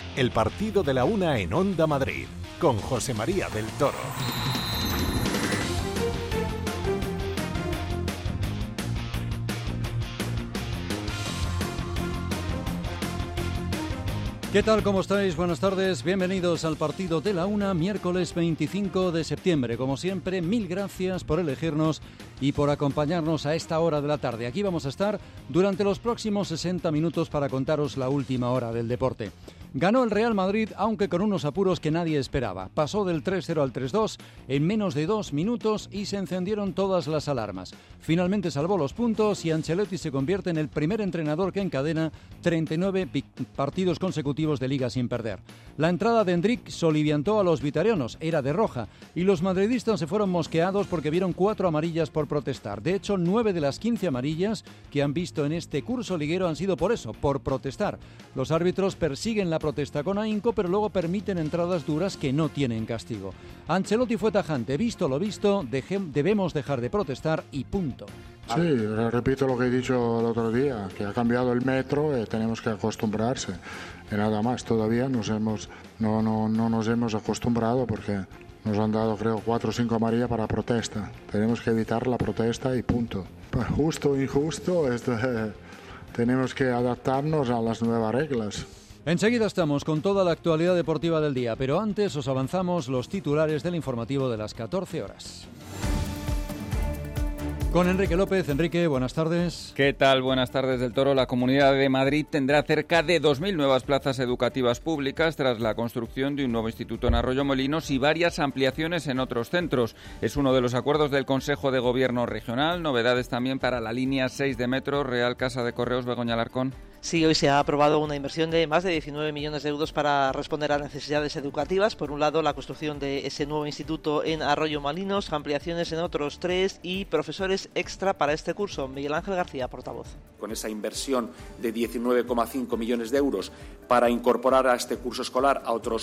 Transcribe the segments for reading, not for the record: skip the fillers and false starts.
El partido de la una en Onda Madrid, con José María del Toro. ¿Qué tal? ¿Cómo estáis? Buenas tardes. Bienvenidos al partido de la una, miércoles 25 de septiembre. Como siempre, mil gracias por elegirnos y por acompañarnos a esta hora de la tarde. Aquí vamos a estar durante los próximos 60 minutos para contaros la última hora del deporte. Ganó el Real Madrid, aunque con unos apuros que nadie esperaba. Pasó del 3-0 al 3-2 en menos de 2 minutos y se encendieron todas las alarmas. Finalmente salvó los puntos y Ancelotti se convierte en el primer entrenador que encadena 39 partidos consecutivos de Liga sin perder. La entrada de Endrick soliviantó a los vitorianos, era de roja, y los madridistas se fueron mosqueados porque vieron 4 amarillas por protestar. De hecho, 9 de las 15 amarillas que han visto en este curso liguero han sido por eso, por protestar. Los árbitros persiguen la protesta con ahínco, pero luego permiten entradas duras que no tienen castigo. Ancelotti fue tajante: visto lo visto, debemos dejar de protestar y punto. Sí, repito lo que he dicho el otro día, que ha cambiado el metro y tenemos que acostumbrarse. Y nada más, todavía no nos hemos acostumbrado porque nos han dado, creo, 4 o 5 amarillas para protesta. Tenemos que evitar la protesta y punto. Justo o injusto, tenemos que adaptarnos a las nuevas reglas. Enseguida estamos con toda la actualidad deportiva del día, pero antes os avanzamos los titulares del informativo de las 14 horas. Con Enrique López. Enrique, buenas tardes. ¿Qué tal? Buenas tardes del Toro. La Comunidad de Madrid tendrá cerca de 2.000 nuevas plazas educativas públicas tras la construcción de un nuevo instituto en Arroyomolinos y varias ampliaciones en otros centros. Es uno de los acuerdos del Consejo de Gobierno Regional. Novedades también para la línea 6 de metro Real Casa de Correos Begoña Alarcón. Sí, hoy se ha aprobado una inversión de más de 19 millones de euros para responder a necesidades educativas. Por un lado, la construcción de ese nuevo instituto en Arroyomolinos, ampliaciones en otros 3 y profesores extra para este curso. Miguel Ángel García, portavoz. Con esa inversión de 19,5 millones de euros para incorporar a este curso escolar a otros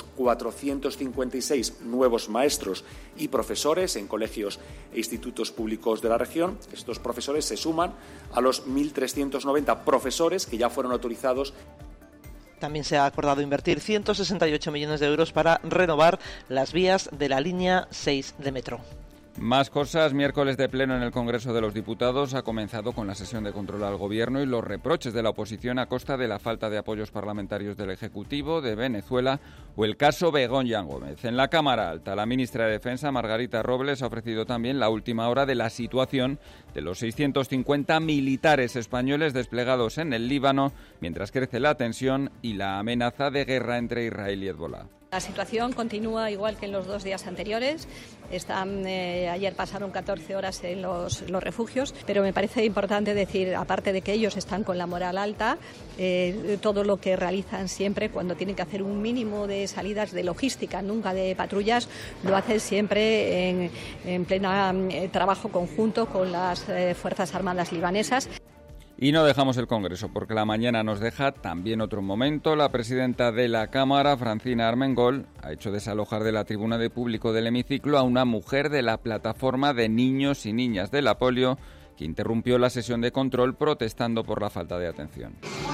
456 nuevos maestros y profesores en colegios e institutos públicos de la región. Estos profesores se suman a los 1.390 profesores que ya fueron autorizados. También se ha acordado invertir 168 millones de euros para renovar las vías de la línea 6 de metro. Más cosas. Miércoles de pleno en el Congreso de los Diputados ha comenzado con la sesión de control al Gobierno y los reproches de la oposición a costa de la falta de apoyos parlamentarios del Ejecutivo, de Venezuela o el caso Begoña Gómez. En la Cámara Alta, la ministra de Defensa, Margarita Robles, ha ofrecido también la última hora de la situación de los 650 militares españoles desplegados en el Líbano, mientras crece la tensión y la amenaza de guerra entre Israel y Hezbolá. La situación continúa igual que en los 2 días anteriores. Ayer pasaron 14 horas en los refugios, pero me parece importante decir, aparte de que ellos están con la moral alta, todo lo que realizan siempre cuando tienen que hacer un mínimo de salidas de logística, nunca de patrullas, lo hacen siempre en plena trabajo conjunto con las Fuerzas Armadas libanesas. Y no dejamos el Congreso, porque la mañana nos deja también otro momento. La presidenta de la Cámara, Francina Armengol, ha hecho desalojar de la tribuna de público del hemiciclo a una mujer de la plataforma de niños y niñas de la polio, que interrumpió la sesión de control protestando por la falta de atención.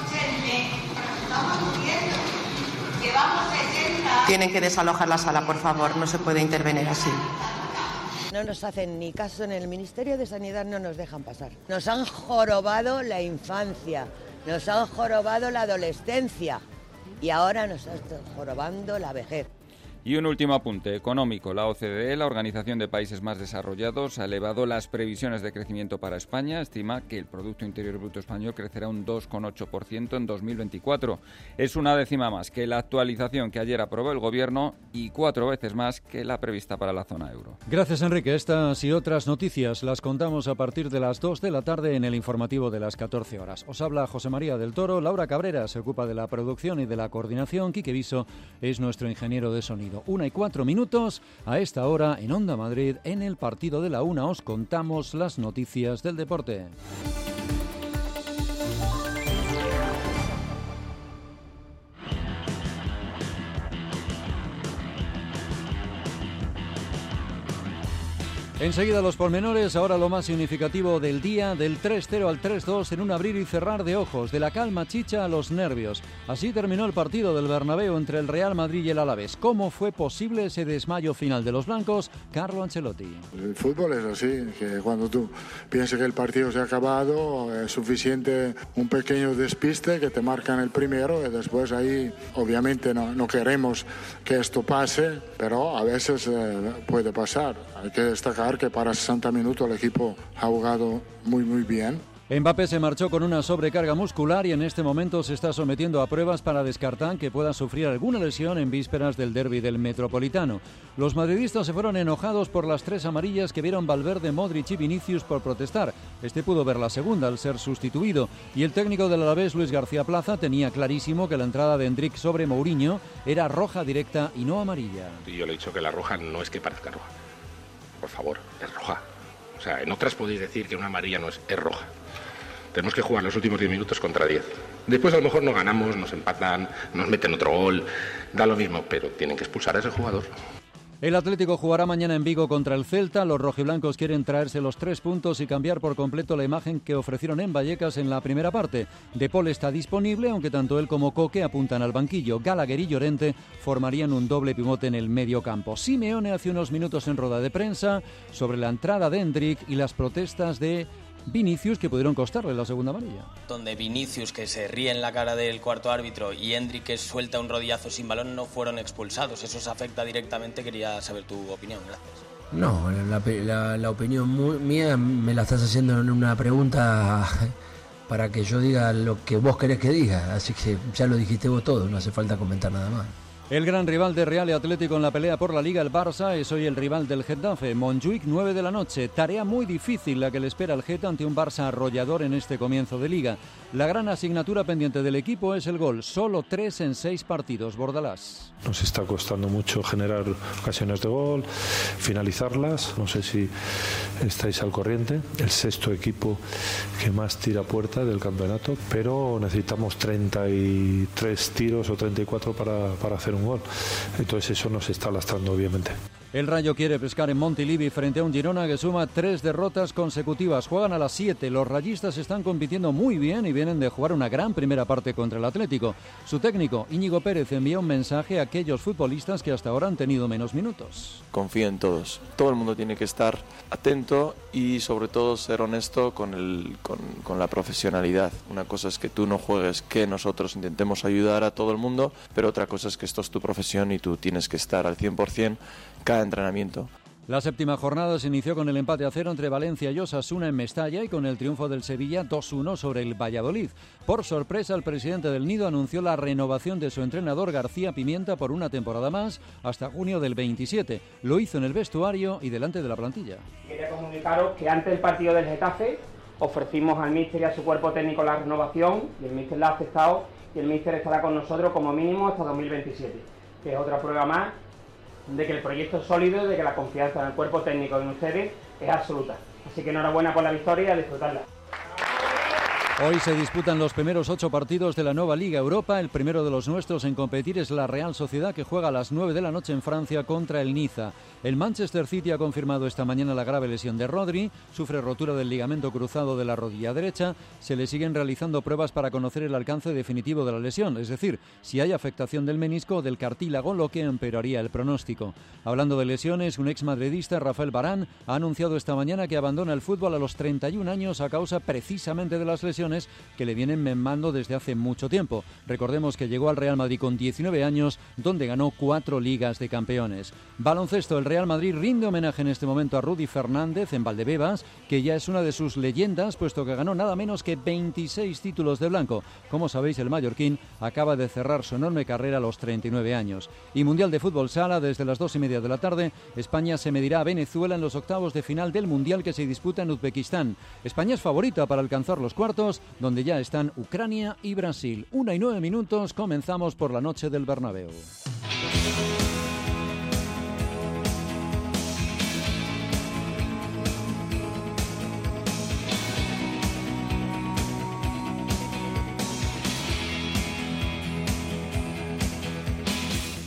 Tienen que desalojar la sala, por favor, no se puede intervenir así. No nos hacen ni caso en el Ministerio de Sanidad, no nos dejan pasar. Nos han jorobado la infancia, nos han jorobado la adolescencia y ahora nos están jorobando la vejez. Y un último apunte económico. La OCDE, la Organización de Países Más Desarrollados, ha elevado las previsiones de crecimiento para España. Estima que el Producto Interior Bruto español crecerá un 2,8% en 2024. Es una décima más que la actualización que ayer aprobó el Gobierno y 4 veces más que la prevista para la zona euro. Gracias, Enrique. Estas y otras noticias las contamos a partir de las 2 de la tarde en el informativo de las 14 horas. Os habla José María del Toro. Laura Cabrera se ocupa de la producción y de la coordinación. Quique Viso es nuestro ingeniero de sonido. 1:04 a esta hora en Onda Madrid, en el partido de la una, os contamos las noticias del deporte. Enseguida los pormenores, ahora lo más significativo del día, del 3-0 al 3-2 en un abrir y cerrar de ojos, de la calma chicha a los nervios. Así terminó el partido del Bernabéu entre el Real Madrid y el Alavés. ¿Cómo fue posible ese desmayo final de los blancos? Carlo Ancelotti. El fútbol es así, que cuando tú piensas que el partido se ha acabado, es suficiente un pequeño despiste que te marcan el primero y después ahí obviamente no queremos que esto pase, pero a veces puede pasar. Hay que destacar que para 60 minutos el equipo ha jugado muy bien. Mbappé se marchó con una sobrecarga muscular y en este momento se está sometiendo a pruebas para descartar que pueda sufrir alguna lesión en vísperas del derbi del Metropolitano. Los madridistas se fueron enojados por las 3 amarillas que vieron Valverde, Modric y Vinicius por protestar. Este pudo ver la segunda al ser sustituido y el técnico del Alavés, Luis García Plaza, tenía clarísimo que la entrada de Endrick sobre Mourinho era roja directa y no amarilla. Y yo le he dicho que la roja no es que parezca roja. Por favor, es roja. O sea, en otras podéis decir que una amarilla no es roja. Tenemos que jugar los últimos 10 minutos contra 10. Después a lo mejor no ganamos, nos empatan, nos meten otro gol, da lo mismo, pero tienen que expulsar a ese jugador. El Atlético jugará mañana en Vigo contra el Celta. Los rojiblancos quieren traerse los 3 puntos y cambiar por completo la imagen que ofrecieron en Vallecas en la primera parte. De Paul está disponible, aunque tanto él como Coque apuntan al banquillo. Gallagher y Llorente formarían un doble pivote en el medio campo. Simeone hace unos minutos en rueda de prensa sobre la entrada de Endrick y las protestas de Vinicius, que pudieron costarle la segunda amarilla. Donde Vinicius, que se ríe en la cara del cuarto árbitro, y Endrick, que suelta un rodillazo sin balón, no fueron expulsados. Eso se afecta directamente. Quería saber tu opinión. Gracias. No, la opinión mía me la estás haciendo en una pregunta para que yo diga lo que vos querés que diga. Así que ya lo dijiste vos todo, no hace falta comentar nada más. El gran rival de Real y Atlético en la pelea por la Liga, el Barça, es hoy el rival del Getafe. Montjuic, 9 de la noche. Tarea muy difícil la que le espera al Geta ante un Barça arrollador en este comienzo de Liga. La gran asignatura pendiente del equipo es el gol. Solo 3 en 6 partidos. Bordalás. Nos está costando mucho generar ocasiones de gol, finalizarlas. No sé si estáis al corriente. El 6º equipo que más tira a puerta del campeonato, pero necesitamos 33 tiros o 34 para hacer un gol. Entonces eso nos está lastrando, obviamente. El Rayo quiere pescar en Montilivi frente a un Girona que suma 3 derrotas consecutivas. Juegan a las 7. Los rayistas están compitiendo muy bien y vienen de jugar una gran primera parte contra el Atlético. Su técnico, Íñigo Pérez, envía un mensaje a aquellos futbolistas que hasta ahora han tenido menos minutos. Confío en todos. Todo el mundo tiene que estar atento y sobre todo ser honesto con la profesionalidad. Una cosa es que tú no juegues, que nosotros intentemos ayudar a todo el mundo, pero otra cosa es que esto es tu profesión y tú tienes que estar al 100% cada entrenamiento. La 7ª jornada se inició con el empate a 0 entre Valencia y Osasuna en Mestalla y con el triunfo del Sevilla 2-1 sobre el Valladolid. Por sorpresa, el presidente del Nido anunció la renovación de su entrenador García Pimienta por una temporada más hasta junio del 27. Lo hizo en el vestuario y delante de la plantilla. Quería comunicaros que antes del partido del Getafe ofrecimos al míster y a su cuerpo técnico la renovación y el míster la ha aceptado y el míster estará con nosotros como mínimo hasta 2027, que es otra prueba más de que el proyecto es sólido y de que la confianza en el cuerpo técnico de ustedes es absoluta. Así que enhorabuena por la victoria y a disfrutarla. Hoy se disputan los primeros 8 partidos de la nueva Liga Europa. El primero de los nuestros en competir es la Real Sociedad, que juega a las 9 de la noche en Francia contra el Niza. El Manchester City ha confirmado esta mañana la grave lesión de Rodri. Sufre rotura del ligamento cruzado de la rodilla derecha. Se le siguen realizando pruebas para conocer el alcance definitivo de la lesión, es decir, si hay afectación del menisco o del cartílago, lo que empeoraría el pronóstico. Hablando de lesiones, un exmadridista, Rafael Varane, ha anunciado esta mañana que abandona el fútbol a los 31 años a causa precisamente de las lesiones que le vienen mermando desde hace mucho tiempo. Recordemos que llegó al Real Madrid con 19 años, donde ganó 4 Ligas de Campeones. Baloncesto, el Real Madrid rinde homenaje en este momento a Rudy Fernández en Valdebebas, que ya es una de sus leyendas, puesto que ganó nada menos que 26 títulos de blanco. Como sabéis, el mallorquín acaba de cerrar su enorme carrera a los 39 años. Y Mundial de Fútbol Sala, desde las 2:30 de la tarde, España se medirá a Venezuela en los octavos de final del Mundial que se disputa en Uzbekistán. España es favorita para alcanzar los cuartos, donde ya están Ucrania y Brasil. 1:09, comenzamos por la noche del Bernabéu.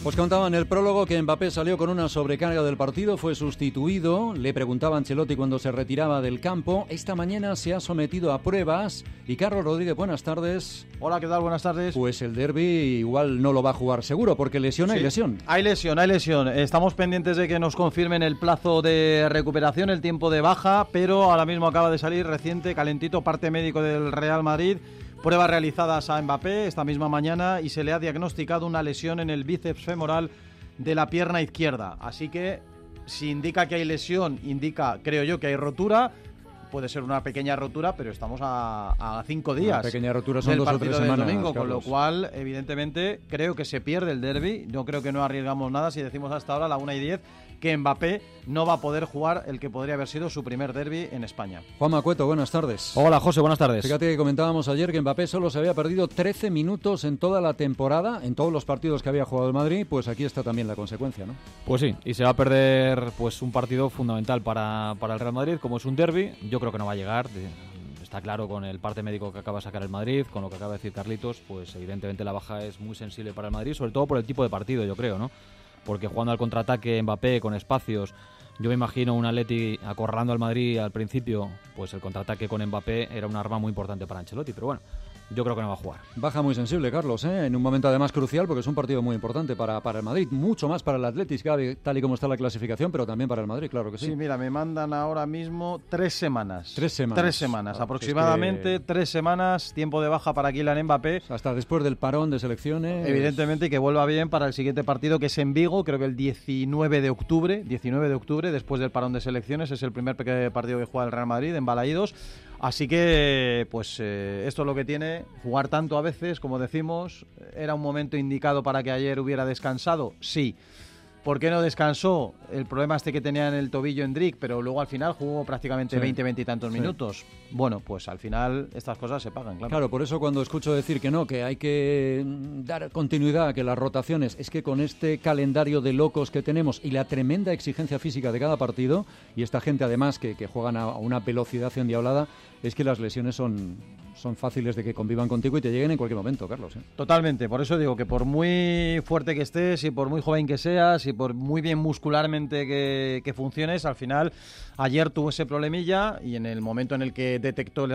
Os contaba en el prólogo que Mbappé salió con una sobrecarga del partido, fue sustituido, le preguntaba a Ancelotti cuando se retiraba del campo. Esta mañana se ha sometido a pruebas y Carlos Rodríguez, buenas tardes. Hola, ¿qué tal? Buenas tardes. Pues el derbi igual no lo va a jugar seguro, porque lesión hay lesión. Hay lesión. Estamos pendientes de que nos confirmen el plazo de recuperación, el tiempo de baja, pero ahora mismo acaba de salir reciente, calentito, parte médico del Real Madrid. Pruebas realizadas a Mbappé esta misma mañana y se le ha diagnosticado una lesión en el bíceps femoral de la pierna izquierda. Así que si indica que hay lesión, indica, creo yo, que hay rotura. Puede ser una pequeña rotura, pero estamos a 5 días. Una pequeña rotura son del 2 o 3 partido del semanas, domingo, Carlos. con lo cual, evidentemente, creo que se pierde el derbi. Yo creo que no arriesgamos nada si decimos hasta ahora, a la 1:10, que Mbappé no va a poder jugar el que podría haber sido su primer derbi en España. Juanma Cueto, buenas tardes. Hola, José, buenas tardes. Fíjate que comentábamos ayer que Mbappé solo se había perdido 13 minutos en toda la temporada, en todos los partidos que había jugado el Madrid, pues aquí está también la consecuencia, ¿no? Pues sí, y se va a perder pues un partido fundamental para el Real Madrid, como es un derbi. Yo creo que no va a llegar. Está claro, con el parte médico que acaba de sacar el Madrid, con lo que acaba de decir Carlitos, pues evidentemente la baja es muy sensible para el Madrid, sobre todo por el tipo de partido, yo creo, ¿no? Porque jugando al contraataque Mbappé con espacios, yo me imagino un Atleti acorralando al Madrid al principio, pues el contraataque con Mbappé era un arma muy importante para Ancelotti, pero bueno, yo creo que no va a jugar. Baja muy sensible, Carlos, en un momento además crucial, porque es un partido muy importante para el Madrid, mucho más para el Atleti, tal y como está la clasificación, pero también para el Madrid, claro que sí. Sí, mira, me mandan ahora mismo 3 semanas. 3 semanas. 3 semanas, Ah, aproximadamente es que... 3 semanas, tiempo de baja para Kylian Mbappé. Hasta después del parón de selecciones. Evidentemente, y que vuelva bien para el siguiente partido, que es en Vigo, creo que el 19 de octubre, después del parón de selecciones, es el primer partido que juega el Real Madrid en Balaídos. Así que, pues esto es lo que tiene, jugar tanto a veces, como decimos. ¿Era un momento indicado para que ayer hubiera descansado? Sí. ¿Por qué no descansó? El problema que tenía en el tobillo Endrick, pero luego al final jugó prácticamente 20 y tantos minutos. Bueno, pues al final estas cosas se pagan, claro. Claro, por eso cuando escucho decir que no, que hay que dar continuidad, que las rotaciones, es que con este calendario de locos que tenemos y la tremenda exigencia física de cada partido, y esta gente además que juegan a una velocidad endiablada, es que las lesiones son fáciles de que convivan contigo y te lleguen en cualquier momento, Carlos. Totalmente, por eso digo que por muy fuerte que estés y por muy joven que seas y por muy bien muscularmente que funciones, al final ayer tuvo ese problemilla y en el momento en el que detectó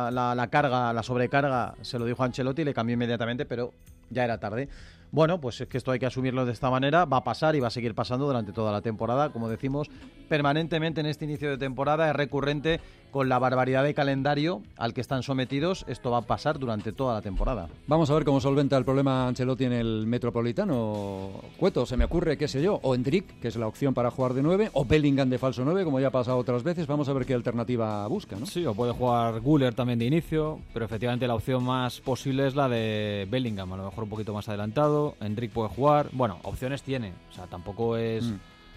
la carga, la sobrecarga, se lo dijo a Ancelotti y le cambió inmediatamente, pero ya era tarde. Bueno, pues es que esto hay que asumirlo de esta manera, va a pasar y va a seguir pasando durante toda la temporada, como decimos, permanentemente en este inicio de temporada, es recurrente con la barbaridad de calendario al que están sometidos, esto va a pasar durante toda la temporada. Vamos a ver cómo solventa el problema Ancelotti en el Metropolitano. Cueto, se me ocurre, qué sé yo, o Endrick, que es la opción para jugar de 9, o Bellingham de falso 9, como ya ha pasado otras veces, vamos a ver qué alternativa busca, ¿no? Sí, o puede jugar Güler también de inicio, pero efectivamente la opción más posible es la de Bellingham, a lo mejor un poquito más adelantado. Endrick puede jugar, bueno, opciones tiene, o sea, tampoco es...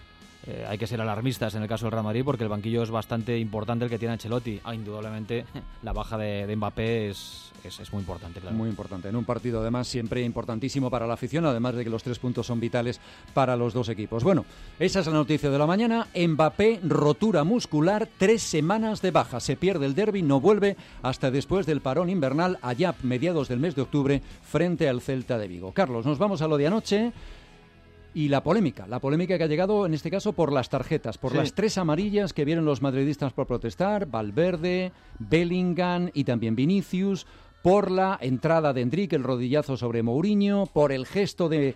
hay que ser alarmistas en el caso del Real Madrid porque el banquillo es bastante importante el que tiene Ancelotti. Indudablemente la baja de Mbappé es muy importante, claro. Muy importante, en un partido además siempre importantísimo para la afición, además de que los 3 puntos son vitales para los dos equipos. Bueno, esa es la noticia de la mañana. Mbappé, rotura muscular, 3 semanas de baja, se pierde el derbi, no vuelve hasta después del parón invernal, allá mediados del mes de octubre, frente al Celta de Vigo. Carlos, nos vamos a lo de anoche. Y la polémica que ha llegado en este caso por las tarjetas, por las 3 amarillas que vieron los madridistas por protestar, Valverde, Bellingham y también Vinicius, por la entrada de Endrick, el rodillazo sobre Mourinho, por el gesto de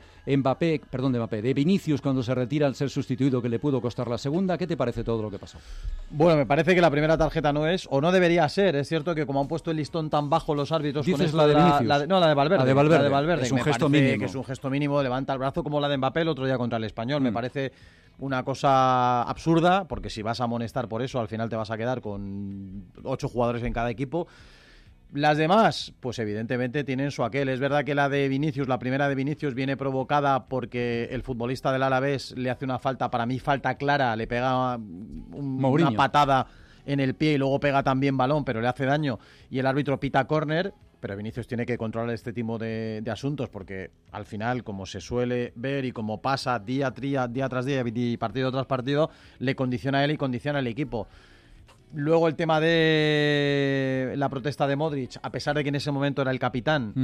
Vinicius cuando se retira al ser sustituido, que le pudo costar la segunda. ¿Qué te parece todo lo que pasó? Bueno, me parece que la primera tarjeta no es, o no debería ser. Es cierto que como han puesto el listón tan bajo los árbitros... ¿Dices con la de Vinicius? La de Valverde. La de Valverde. Es un gesto mínimo. Que es un gesto mínimo, levanta el brazo como la de Mbappé el otro día contra el Español. Me parece una cosa absurda, porque si vas a amonestar por eso, al final te vas a quedar con 8 jugadores en cada equipo. Las demás, pues evidentemente tienen su aquel. Es verdad que la primera de Vinicius viene provocada porque el futbolista del Alavés le hace una falta, para mí falta clara, le pega una patada en el pie y luego pega también balón, pero le hace daño y el árbitro pita córner. Pero Vinicius tiene que controlar este tipo de asuntos porque al final, como se suele ver y como pasa día tras día y partido tras partido, le condiciona a él y condiciona al equipo. Luego el tema de la protesta de Modric, a pesar de que en ese momento era el capitán,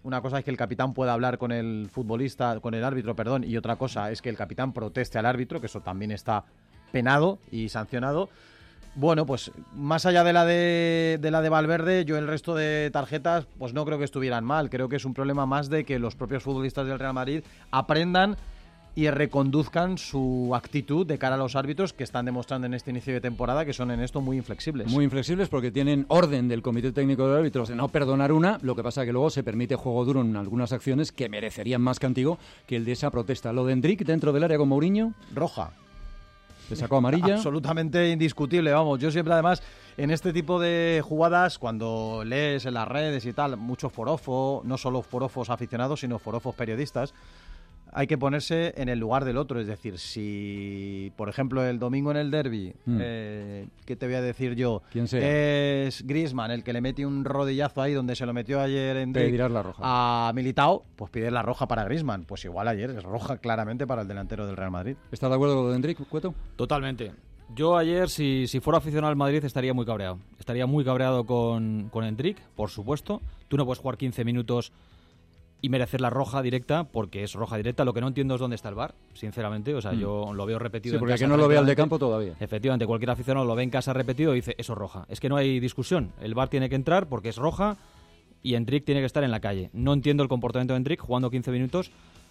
una cosa es que el capitán pueda hablar con el futbolista, con el árbitro, perdón, y otra cosa es que el capitán proteste al árbitro, que eso también está penado y sancionado. Bueno, pues más allá de la de Valverde, yo el resto de tarjetas pues no creo que estuvieran mal. Creo que es un problema más de que los propios futbolistas del Real Madrid aprendan y reconduzcan su actitud de cara a los árbitros, que están demostrando en este inicio de temporada que son en esto muy inflexibles. Muy inflexibles porque tienen orden del Comité Técnico de Árbitros de no perdonar una, lo que pasa es que luego se permite juego duro en algunas acciones que merecerían más castigo que el de esa protesta. Lo de Endrick dentro del área con Mourinho. Roja. ¿Le sacó amarilla? Absolutamente indiscutible, vamos. Yo siempre, además, en este tipo de jugadas, cuando lees en las redes y tal, muchos forofos, no solo forofos aficionados, sino forofos periodistas, hay que ponerse en el lugar del otro. Es decir, si, por ejemplo, el domingo en el derbi, ¿qué te voy a decir yo? ¿Quién sea? Es Griezmann el que le mete un rodillazo ahí donde se lo metió ayer en la roja a Militao, pues pide la roja para Griezmann. Pues igual ayer es roja claramente para el delantero del Real Madrid. ¿Estás de acuerdo con lo de Endrick, Cueto? Totalmente. Yo ayer, si fuera aficionado al Madrid, estaría muy cabreado. Estaría muy cabreado con Endrick, por supuesto. Tú no puedes jugar 15 minutos y merecer la roja directa, porque es roja directa. Lo que no entiendo es dónde está el VAR, sinceramente. O sea, yo lo veo repetido sí, porque en casa. que no lo vea el de campo todavía. Efectivamente, cualquier aficionado lo ve en casa repetido y dice, eso es roja. Es que no hay discusión. El VAR tiene que entrar porque es roja y Endrick tiene que estar en la calle. No entiendo el comportamiento de Endrick jugando 15 minutos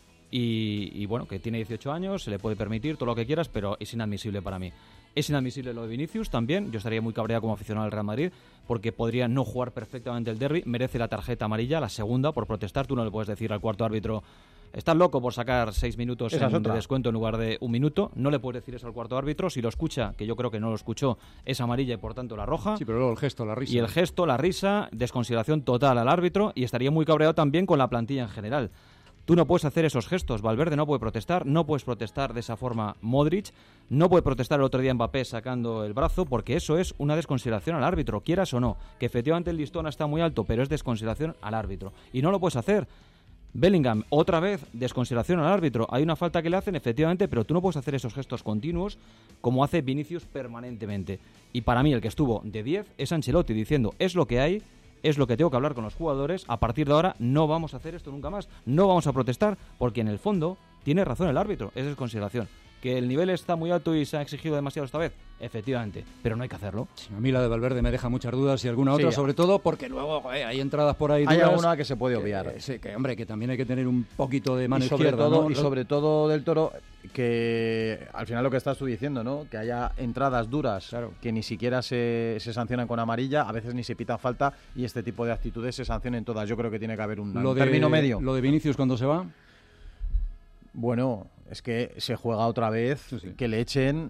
y bueno, que tiene 18 años, se le puede permitir todo lo que quieras, pero es inadmisible para mí. Es inadmisible lo de Vinicius también. Yo estaría muy cabreado como aficionado al Real Madrid porque podría no jugar perfectamente el derbi. Merece la tarjeta amarilla, la segunda, por protestar. Tú no le puedes decir al cuarto árbitro, estás loco por sacar 6 minutos de descuento en lugar de 1 minuto. No le puedes decir eso al cuarto árbitro. Si lo escucha, que yo creo que no lo escuchó, es amarilla y por tanto la roja. Sí, pero luego el gesto, la risa. Y el gesto, la risa, desconsideración total al árbitro. Y estaría muy cabreado también con la plantilla en general. Tú no puedes hacer esos gestos. Valverde no puede protestar, no puedes protestar de esa forma Modric, no puede protestar el otro día Mbappé sacando el brazo, porque eso es una desconsideración al árbitro, quieras o no. Que efectivamente el listón está muy alto, pero es desconsideración al árbitro. Y no lo puedes hacer. Bellingham, otra vez, desconsideración al árbitro. Hay una falta que le hacen, efectivamente, pero tú no puedes hacer esos gestos continuos como hace Vinicius permanentemente. Y para mí el que estuvo de 10 es Ancelotti, diciendo, es lo que hay, es lo que tengo que hablar con los jugadores, a partir de ahora no vamos a hacer esto nunca más, no vamos a protestar, porque en el fondo tiene razón el árbitro, es desconsideración. ¿Que el nivel está muy alto y se ha exigido demasiado esta vez? Efectivamente, pero no hay que hacerlo. Sí, a mí la de Valverde me deja muchas dudas y alguna otra, sobre todo porque luego hay entradas por ahí duras. Hay alguna que se puede obviar. Sí, que hombre, que también hay que tener un poquito de mano y sobre izquierda, todo, ¿no? Y sobre todo del Toro, que al final lo que estás tú diciendo, ¿no? Que haya entradas duras, claro, que ni siquiera se sancionan con amarilla, a veces ni se pita falta y este tipo de actitudes se sancionen todas. Yo creo que tiene que haber un término medio. ¿Lo de Vinicius cuando se va? Bueno, es que se juega otra vez, sí. Que le echen.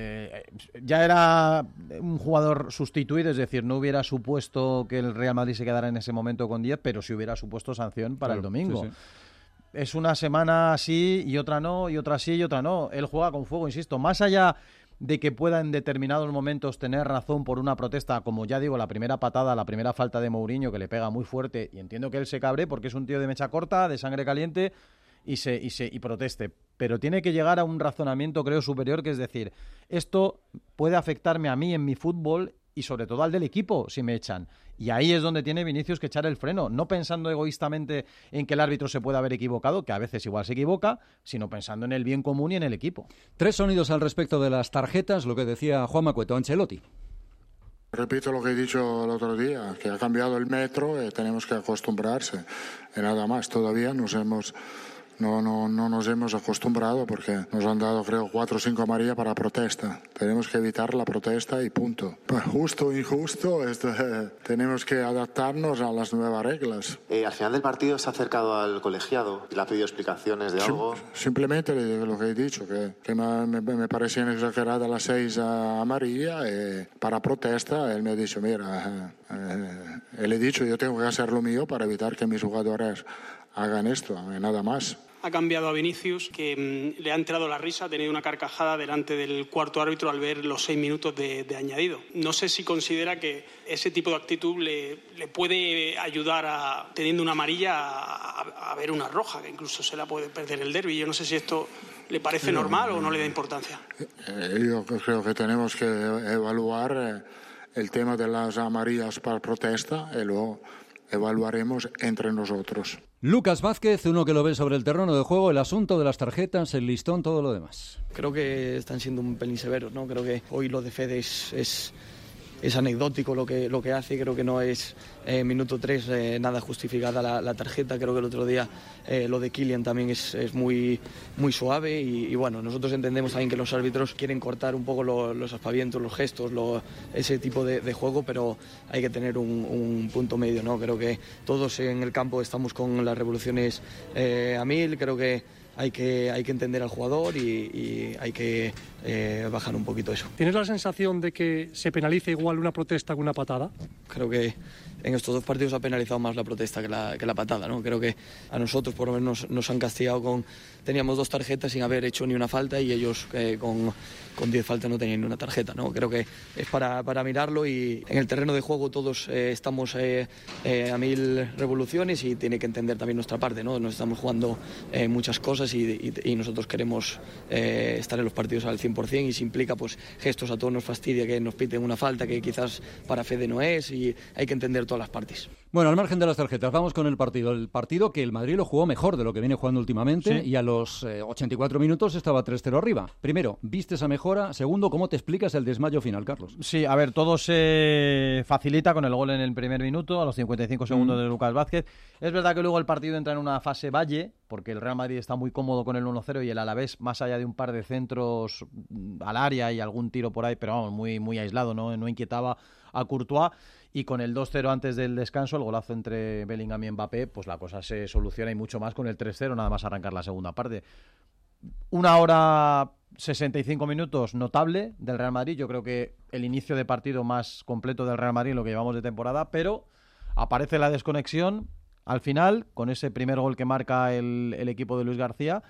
Ya era un jugador sustituido, es decir, no hubiera supuesto que el Real Madrid se quedara en ese momento con 10, pero sí hubiera supuesto sanción para el domingo. Sí, sí. Es una semana así y otra no, y otra sí y otra no. Él juega con fuego, insisto, más allá de que pueda en determinados momentos tener razón por una protesta, como ya digo, la primera patada, la primera falta de Mourinho, que le pega muy fuerte, y entiendo que él se cabre porque es un tío de mecha corta, de sangre caliente, y proteste, pero tiene que llegar a un razonamiento, creo, superior, que es decir, esto puede afectarme a mí en mi fútbol y sobre todo al del equipo si me echan, y ahí es donde tiene Vinicius que echar el freno, no pensando egoístamente en que el árbitro se puede haber equivocado, que a veces igual se equivoca, sino pensando en el bien común y en el equipo. 3 sonidos al respecto de las tarjetas, lo que decía Juanma Cueto. Ancelotti. Repito lo que he dicho el otro día, que ha cambiado el metro y tenemos que acostumbrarse, y nada más. Todavía no nos hemos acostumbrado porque nos han dado, creo, 4 o 5 amarillas para protesta. Tenemos que evitar la protesta y punto. Pues justo o injusto, tenemos que adaptarnos a las nuevas reglas. Al final del partido se ha acercado al colegiado y le ha pedido explicaciones de algo. Simplemente le digo lo que he dicho, que me parecían exageradas las 6 amarillas para protesta. Él me ha dicho, mira, le he dicho, yo tengo que hacer lo mío para evitar que mis jugadores hagan esto, nada más. Ha cambiado a Vinicius, que le ha entrado la risa, ha tenido una carcajada delante del cuarto árbitro al ver los 6 minutos de añadido. No sé si considera que ese tipo de actitud le puede ayudar, teniendo una amarilla, a ver una roja, que incluso se la puede perder el derbi. Yo no sé si esto le parece normal o no le da importancia. Yo creo que tenemos que evaluar el tema de las amarillas para protesta y luego evaluaremos entre nosotros. Lucas Vázquez, uno que lo ve sobre el terreno de juego, el asunto de las tarjetas, el listón, todo lo demás. Creo que están siendo un pelín severos, ¿no? Creo que hoy lo de Fede es anecdótico lo que hace, creo que no es minuto 3 nada justificada la tarjeta. Creo que el otro día lo de Kylian también es muy suave y bueno, nosotros entendemos también que los árbitros quieren cortar un poco los aspavientos, los gestos, ese tipo de juego, pero hay que tener un punto medio, ¿no? Creo que todos en el campo estamos con las revoluciones a 1000, creo que hay que entender al jugador y hay que bajar un poquito eso. ¿Tienes la sensación de que se penaliza igual una protesta que una patada? Creo que en estos dos partidos ha penalizado más la protesta que la patada, ¿no? Creo que a nosotros por lo menos nos han castigado teníamos 2 tarjetas sin haber hecho ni una falta y ellos con 10 faltas no tenían ni una tarjeta, ¿no? Creo que es para mirarlo y en el terreno de juego todos estamos a 1000 revoluciones y tiene que entender también nuestra parte, ¿no? Nos estamos jugando muchas cosas y nosotros queremos estar en los partidos al 100% y si implica pues gestos, a todos nos fastidia que nos piten una falta que quizás para Fede no es y hay que entender todas las partes. Bueno, al margen de las tarjetas, vamos con el partido. El partido que el Madrid lo jugó mejor de lo que viene jugando últimamente, sí. Y a los 84 minutos estaba 3-0 arriba. Primero, ¿viste esa mejora? Segundo, ¿cómo te explicas el desmayo final, Carlos? Sí, a ver, todo se facilita con el gol en el primer minuto, a los 55 segundos de Lucas Vázquez. Es verdad que luego el partido entra en una fase valle, porque el Real Madrid está muy cómodo con el 1-0 y el Alavés, más allá de un par de centros al área y algún tiro por ahí, pero vamos, muy aislado, no inquietaba a Courtois. Y con el 2-0 antes del descanso, el golazo entre Bellingham y Mbappé, pues la cosa se soluciona y mucho más con el 3-0, nada más arrancar la segunda parte. 1 hora 65 minutos notable del Real Madrid. Yo creo que el inicio de partido más completo del Real Madrid en lo que llevamos de temporada, pero aparece la desconexión al final con ese primer gol que marca el equipo de Luis García.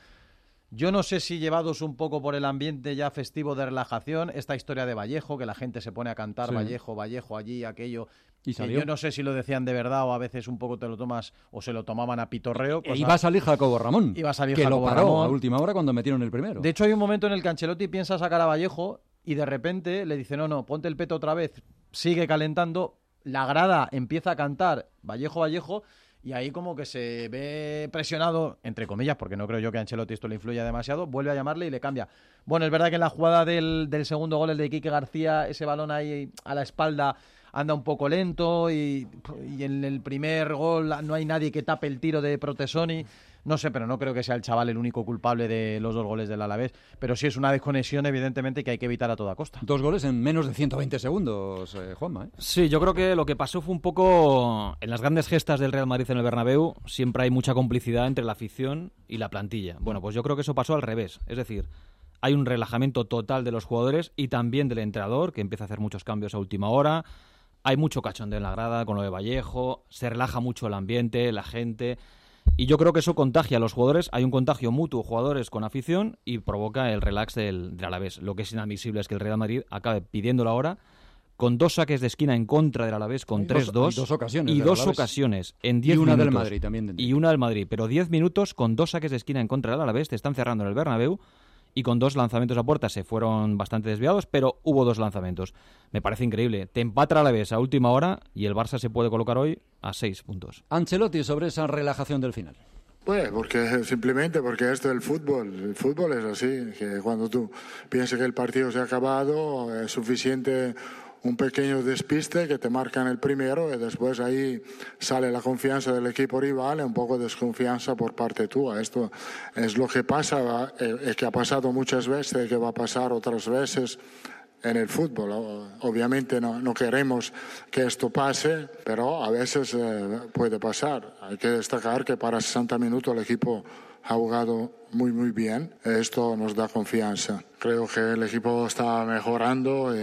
Yo no sé si llevados un poco por el ambiente ya festivo de relajación, esta historia de Vallejo, que la gente se pone a cantar sí. Vallejo, allí, aquello. Y yo no sé si lo decían de verdad o a veces un poco te lo tomas o se lo tomaban a pitorreo. Iba a salir Jacobo Ramón, que lo paró a última hora cuando metieron el primero. De hecho hay un momento en el que Ancelotti piensa sacar a Vallejo y de repente le dice no, ponte el peto otra vez, sigue calentando, la grada empieza a cantar Vallejo, y ahí como que se ve presionado, entre comillas, porque no creo yo que a Ancelotti esto le influya demasiado, vuelve a llamarle y le cambia. Bueno, es verdad que en la jugada del segundo gol, el de Quique García, ese balón ahí a la espalda anda un poco lento y en el primer gol no hay nadie que tape el tiro de Protesoni. No sé, pero no creo que sea el chaval el único culpable de los 2 goles del Alavés. Pero sí es una desconexión, evidentemente, que hay que evitar a toda costa. 2 goles en menos de 120 segundos, Juanma, ¿eh? Sí, yo creo que lo que pasó fue un poco... En las grandes gestas del Real Madrid en el Bernabéu siempre hay mucha complicidad entre la afición y la plantilla. Bueno, pues yo creo que eso pasó al revés. Es decir, hay un relajamiento total de los jugadores y también del entrenador, que empieza a hacer muchos cambios a última hora. Hay mucho cachondeo en la grada con lo de Vallejo. Se relaja mucho el ambiente, la gente... Y yo creo que eso contagia a los jugadores, hay un contagio mutuo, jugadores con afición, y provoca el relax del Alavés. Lo que es inadmisible es que el Real Madrid acabe pidiéndolo ahora, con 2 saques de esquina en contra del Alavés, con 3-2. Y 2 ocasiones en 10 minutos. Y una del Madrid también. Y una del Madrid, pero 10 minutos con 2 saques de esquina en contra del Alavés, te están cerrando en el Bernabéu, y con 2 lanzamientos a puerta se fueron bastante desviados, pero hubo 2 lanzamientos. Me parece increíble. Te empata el Alavés a última hora y el Barça se puede colocar hoy a 6 puntos. Ancelotti sobre esa relajación del final. Pues simplemente porque esto es el fútbol es así, que cuando tú piensas que el partido se ha acabado es suficiente un pequeño despiste que te marcan el primero y después ahí sale la confianza del equipo rival y un poco de desconfianza por parte tuya. Esto es lo que pasa, es que ha pasado muchas veces y que va a pasar otras veces en el fútbol. Obviamente no queremos que esto pase, pero a veces puede pasar. Hay que destacar que para 60 minutos el equipo ha jugado muy bien. Esto nos da confianza. Creo que el equipo está mejorando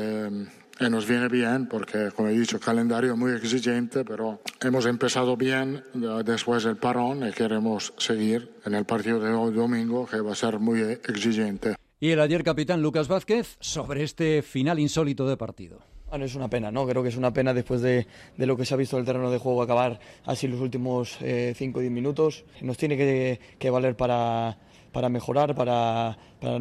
y nos viene bien porque, como he dicho, calendario muy exigente, pero hemos empezado bien después del parón y queremos seguir en el partido de hoy domingo, que va a ser muy exigente. Y el ayer capitán Lucas Vázquez sobre este final insólito de partido. Bueno, es una pena, ¿no? Creo que es una pena después de lo que se ha visto en el terreno de juego acabar así los últimos 5 o 10 minutos. Nos tiene que valer para mejorar, para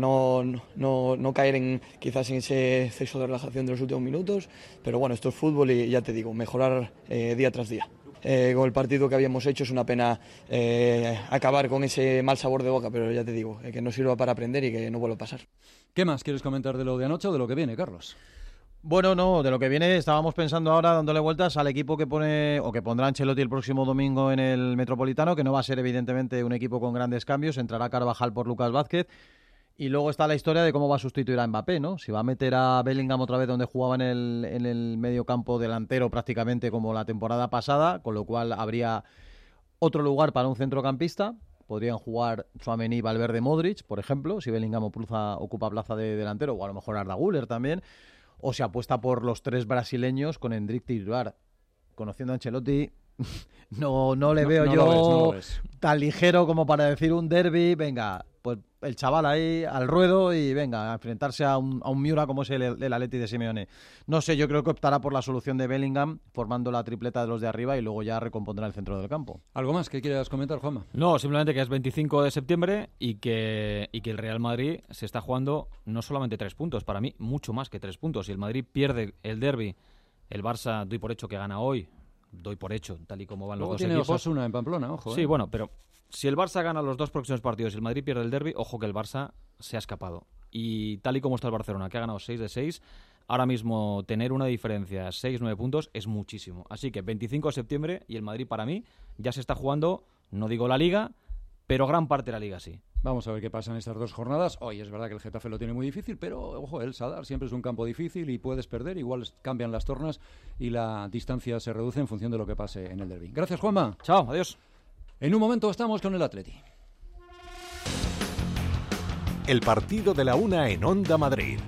no caer quizás en ese exceso de relajación de los últimos minutos. Pero bueno, esto es fútbol y ya te digo, mejorar día tras día. con el partido que habíamos hecho. Es una pena acabar con ese mal sabor de boca, pero ya te digo, que nos sirva para aprender y que no vuelva a pasar. ¿Qué más quieres comentar de lo de anoche o de lo que viene, Carlos? Bueno, no, de lo que viene estábamos pensando ahora, dándole vueltas al equipo que pone o que pondrá Ancelotti el próximo domingo en el Metropolitano, que no va a ser evidentemente un equipo con grandes cambios. Entrará Carvajal por Lucas Vázquez. Y luego está la historia de cómo va a sustituir a Mbappé, ¿no? Si va a meter a Bellingham otra vez donde jugaba en el medio campo delantero prácticamente como la temporada pasada, con lo cual habría otro lugar para un centrocampista. Podrían jugar Tchouaméni, Valverde, Modric, por ejemplo, si Bellingham ocupa plaza de delantero, o a lo mejor Arda Güler también. O se apuesta por los 3 brasileños con Endrick y Ruar. Conociendo a Ancelotti, no le veo yo tan ligero como para decir un derbi. Venga, pues el chaval ahí al ruedo y venga a enfrentarse a un Miura como es el Atleti de Simeone. No sé, yo creo que optará por la solución de Bellingham, formando la tripleta de los de arriba y luego ya recompondrá el centro del campo. ¿Algo más que quieras comentar, Juanma? No, simplemente que es 25 de septiembre y que el Real Madrid se está jugando no solamente 3 puntos, para mí mucho más que 3 puntos. Si el Madrid pierde el derbi, el Barça doy por hecho que gana hoy. Doy por hecho, tal y como van luego los dos equipos. Luego tiene Osasuna en Pamplona, ojo. Sí, bueno, pero si el Barça gana los 2 próximos partidos y el Madrid pierde el derbi, ojo que el Barça se ha escapado. Y tal y como está el Barcelona, que ha ganado 6 de 6, ahora mismo tener una diferencia 6-9 puntos es muchísimo. Así que 25 de septiembre y el Madrid para mí ya se está jugando, no digo la Liga, pero gran parte de la Liga sí. Vamos a ver qué pasa en estas 2 jornadas. Hoy es verdad que el Getafe lo tiene muy difícil, pero ojo, el Sadar siempre es un campo difícil y puedes perder. Igual cambian las tornas y la distancia se reduce en función de lo que pase en el derbi. Gracias, Juanma. Chao, adiós. En un momento estamos con el Atleti. El partido de la una en Onda Madrid.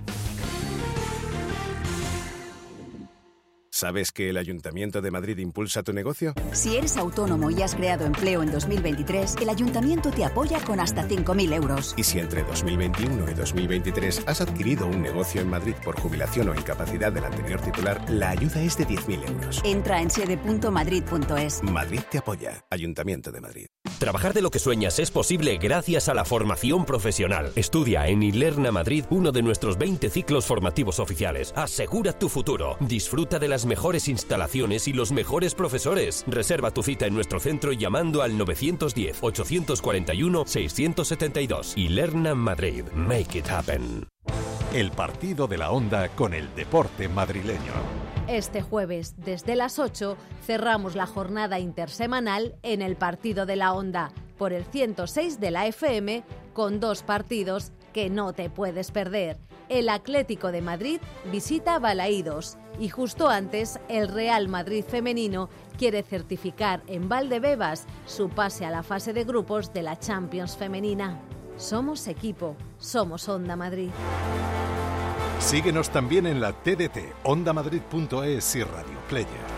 ¿Sabes que el Ayuntamiento de Madrid impulsa tu negocio? Si eres autónomo y has creado empleo en 2023, el Ayuntamiento te apoya con hasta 5.000 euros. Y si entre 2021 y 2023 has adquirido un negocio en Madrid por jubilación o incapacidad del anterior titular, la ayuda es de 10.000 euros. Entra en sede.madrid.es. Madrid te apoya. Ayuntamiento de Madrid. Trabajar de lo que sueñas es posible gracias a la formación profesional. Estudia en Ilerna Madrid uno de nuestros 20 ciclos formativos oficiales. Asegura tu futuro. Disfruta de las mejores instalaciones y los mejores profesores. Reserva tu cita en nuestro centro llamando al 910-841-672. Ilerna Madrid. Make it happen. El partido de la Onda con el deporte madrileño. Este jueves, desde las 8, cerramos la jornada intersemanal en el Partido de la Onda, por el 106 de la FM, con 2 partidos que no te puedes perder. El Atlético de Madrid visita Balaídos y justo antes el Real Madrid femenino quiere certificar en Valdebebas su pase a la fase de grupos de la Champions femenina. Somos equipo, somos Onda Madrid. Síguenos también en la TDT, ondamadrid.es y Radio Player.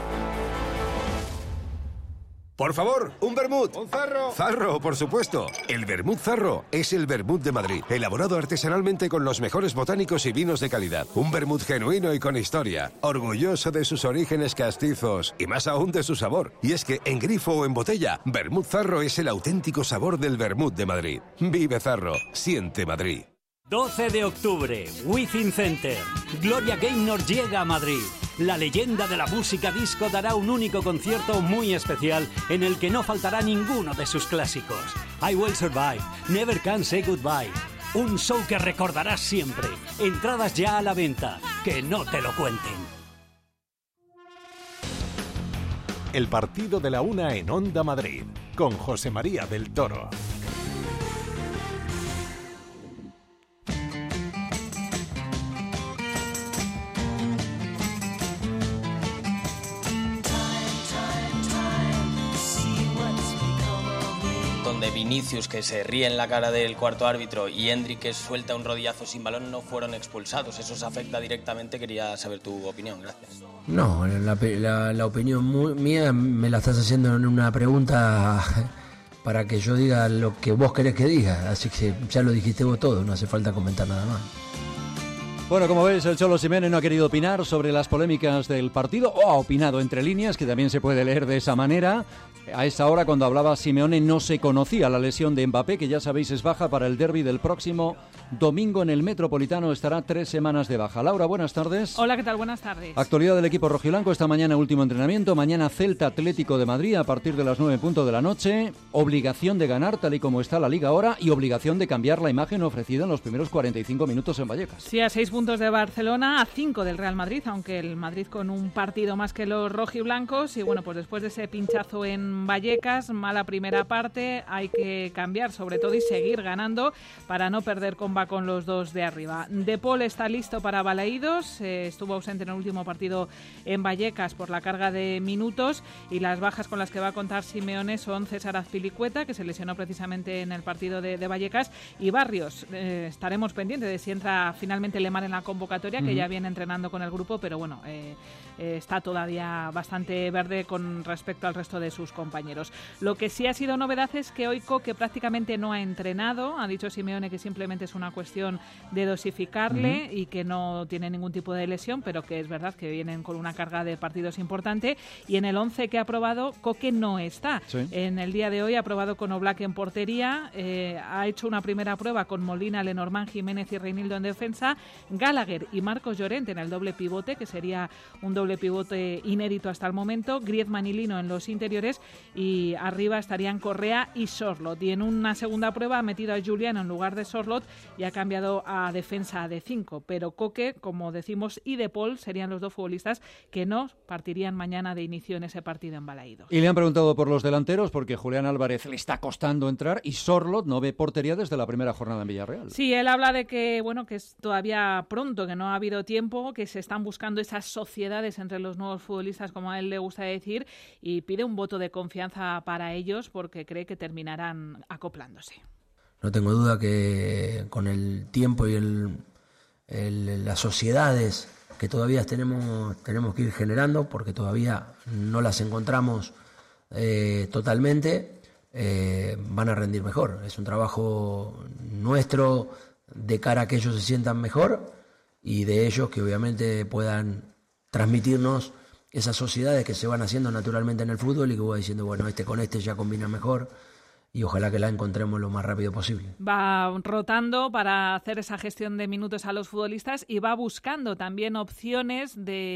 Por favor, un vermut. Un zarro. Zarro, por supuesto. El vermut Zarro es el vermut de Madrid, elaborado artesanalmente con los mejores botánicos y vinos de calidad. Un vermut genuino y con historia, orgulloso de sus orígenes castizos y más aún de su sabor. Y es que en grifo o en botella, vermut Zarro es el auténtico sabor del vermut de Madrid. Vive Zarro, siente Madrid. 12 de octubre, Within Center. Gloria Gaynor llega a Madrid. La leyenda de la música disco dará un único concierto muy especial en el que no faltará ninguno de sus clásicos. I Will Survive, Never Can Say Goodbye. Un show que recordarás siempre. Entradas ya a la venta. Que no te lo cuenten. El partido de la una en Onda Madrid, con José María del Toro. De Vinicius, que se ríe en la cara del cuarto árbitro, y Endrick, que suelta un rodillazo sin balón, no fueron expulsados. ¿Eso se afecta directamente? Quería saber tu opinión. Gracias. No, la opinión mía me la estás haciendo en una pregunta para que yo diga lo que vos querés que diga. Así que ya lo dijiste vos todo, no hace falta comentar nada más. Bueno, como veis, el Cholo Simeone no ha querido opinar sobre las polémicas del partido, o ha opinado entre líneas, que también se puede leer de esa manera. A esa hora, cuando hablaba Simeone, no se conocía la lesión de Mbappé, que ya sabéis es baja para el derbi del próximo domingo en el Metropolitano. Estará 3 semanas de baja. Laura, buenas tardes. Hola, ¿qué tal? Buenas tardes. Actualidad del equipo rojiblanco. Esta mañana último entrenamiento. Mañana Celta Atlético de Madrid a partir de las 9:00 de la noche. Obligación de ganar tal y como está la Liga ahora y obligación de cambiar la imagen ofrecida en los primeros 45 minutos en Vallecas. Sí, a 6 puntos de Barcelona, a 5 del Real Madrid, aunque el Madrid con un partido más que los rojiblancos. Y bueno, pues después de ese pinchazo en Vallecas, mala primera parte, hay que cambiar sobre todo y seguir ganando para no perder comba con los dos de arriba. De Paul está listo para Balaídos, estuvo ausente en el último partido en Vallecas por la carga de minutos, y las bajas con las que va a contar Simeone son César Azpilicueta, que se lesionó precisamente en el partido de Vallecas, y Barrios. Estaremos pendientes de si entra finalmente Lemar en la convocatoria, que ya viene entrenando con el grupo, pero bueno, está todavía bastante verde con respecto al resto de sus compañeros. Lo que sí ha sido novedad es que hoy Koke prácticamente no ha entrenado. Ha dicho Simeone que simplemente es una cuestión de dosificarle y que no tiene ningún tipo de lesión, pero que es verdad que vienen con una carga de partidos importante. Y en el 11 que ha probado, Koke no está. Sí. En el día de hoy ha probado con Oblak en portería, ha hecho una primera prueba con Molina, Lenormand, Jiménez y Reinildo en defensa, Gallagher y Marcos Llorente en el doble pivote, que sería un doble pivote inédito hasta el momento, Griezmann y Lino en los interiores, y arriba estarían Correa y Sorloth. Y en una segunda prueba ha metido a Julián en lugar de Sorloth y ha cambiado a defensa de 5. Pero Koke, como decimos, y De Paul serían los dos futbolistas que no partirían mañana de inicio en ese partido en Balaídos. Y le han preguntado por los delanteros, porque Julián Álvarez le está costando entrar y Sorloth no ve portería desde la primera jornada en Villarreal. Sí, él habla de que, bueno, que es todavía pronto, que no ha habido tiempo, que se están buscando esas sociedades entre los nuevos futbolistas, como a él le gusta decir, y pide un voto de confianza para ellos porque cree que terminarán acoplándose. No tengo duda que con el tiempo y las sociedades que todavía tenemos que ir generando, porque todavía no las encontramos totalmente, van a rendir mejor. Es un trabajo nuestro de cara a que ellos se sientan mejor y de ellos que obviamente puedan transmitirnos esas sociedades que se van haciendo naturalmente en el fútbol y que voy diciendo, bueno, este con este ya combina mejor y ojalá que la encontremos lo más rápido posible. Va rotando para hacer esa gestión de minutos a los futbolistas y va buscando también opciones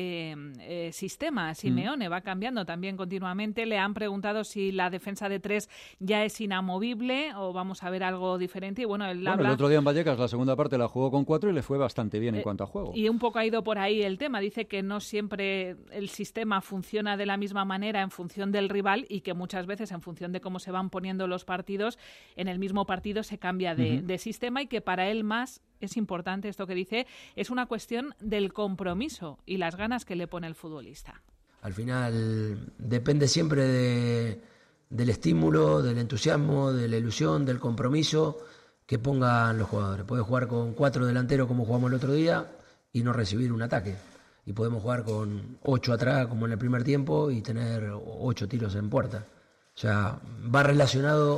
de sistema. Simeone va cambiando también continuamente. Le han preguntado si la defensa de 3 ya es inamovible o vamos a ver algo diferente. Y bueno, él habla... El otro día en Vallecas la segunda parte la jugó con 4 y le fue bastante bien en cuanto a juego. Y un poco ha ido por ahí el tema. Dice que no siempre el sistema funciona de la misma manera en función del rival y que muchas veces en función de cómo se van poniendo los partidos, en el mismo partido se cambia de sistema, y que para él más es importante, esto que dice, es una cuestión del compromiso y las ganas que le pone el futbolista. Al final depende siempre del estímulo, del entusiasmo, de la ilusión, del compromiso que pongan los jugadores. Puedes jugar con 4 delanteros como jugamos el otro día y no recibir un ataque. Y podemos jugar con 8 atrás como en el primer tiempo y tener 8 tiros en puerta. O sea, va relacionado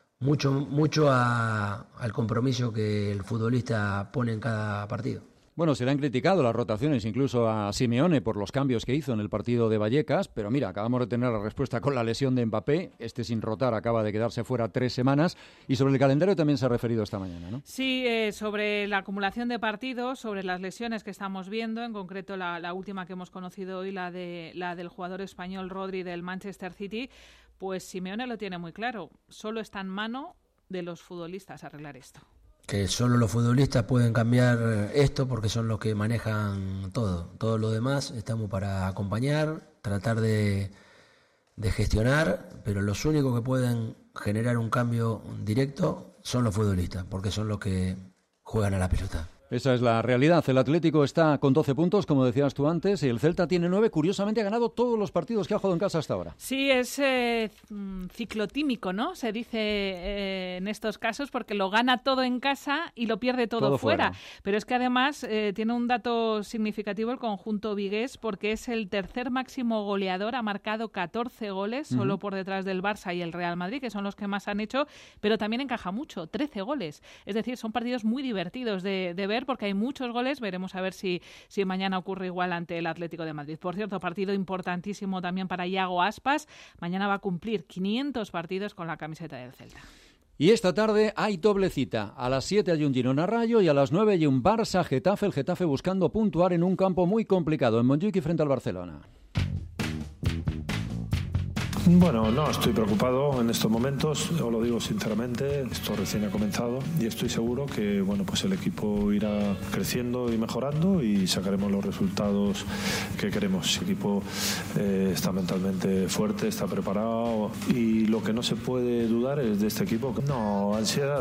mucho al compromiso que el futbolista pone en cada partido. Bueno, se le han criticado las rotaciones incluso a Simeone por los cambios que hizo en el partido de Vallecas, pero mira, acabamos de tener la respuesta con la lesión de Mbappé. Sin rotar acaba de quedarse fuera 3 semanas. Y sobre el calendario también se ha referido esta mañana, ¿no? Sí, sobre la acumulación de partidos, sobre las lesiones que estamos viendo, en concreto la última que hemos conocido hoy, la del jugador español Rodri del Manchester City, pues Simeone lo tiene muy claro. Solo está en mano de los futbolistas arreglar esto. Que solo los futbolistas pueden cambiar esto porque son los que manejan todo. Todo lo demás estamos para acompañar, tratar de gestionar, pero los únicos que pueden generar un cambio directo son los futbolistas, porque son los que juegan a la pelota. Esa es la realidad. El Atlético está con 12 puntos, como decías tú antes, y el Celta tiene 9. Curiosamente ha ganado todos los partidos que ha jugado en casa hasta ahora. Sí, es ciclotímico, ¿no? Se dice en estos casos, porque lo gana todo en casa y lo pierde todo fuera. Pero es que además tiene un dato significativo el conjunto vigués, porque es el tercer máximo goleador, ha marcado 14 goles, solo por detrás del Barça y el Real Madrid, que son los que más han hecho, pero también encaja mucho, 13 goles. Es decir, son partidos muy divertidos de ver, ver porque hay muchos goles. Veremos a ver si mañana ocurre igual ante el Atlético de Madrid. Por cierto, partido importantísimo también para Iago Aspas. Mañana va a cumplir 500 partidos con la camiseta del Celta. Y esta tarde hay doble cita. A las 7 hay un Girona-Rayo y a las 9 hay un Barça-Getafe. El Getafe buscando puntuar en un campo muy complicado, en Montjuïc frente al Barcelona. Bueno, no estoy preocupado en estos momentos, os lo digo sinceramente, esto recién ha comenzado y estoy seguro que pues el equipo irá creciendo y mejorando y sacaremos los resultados que queremos. El equipo está mentalmente fuerte, está preparado y lo que no se puede dudar es de este equipo. No, ansiedad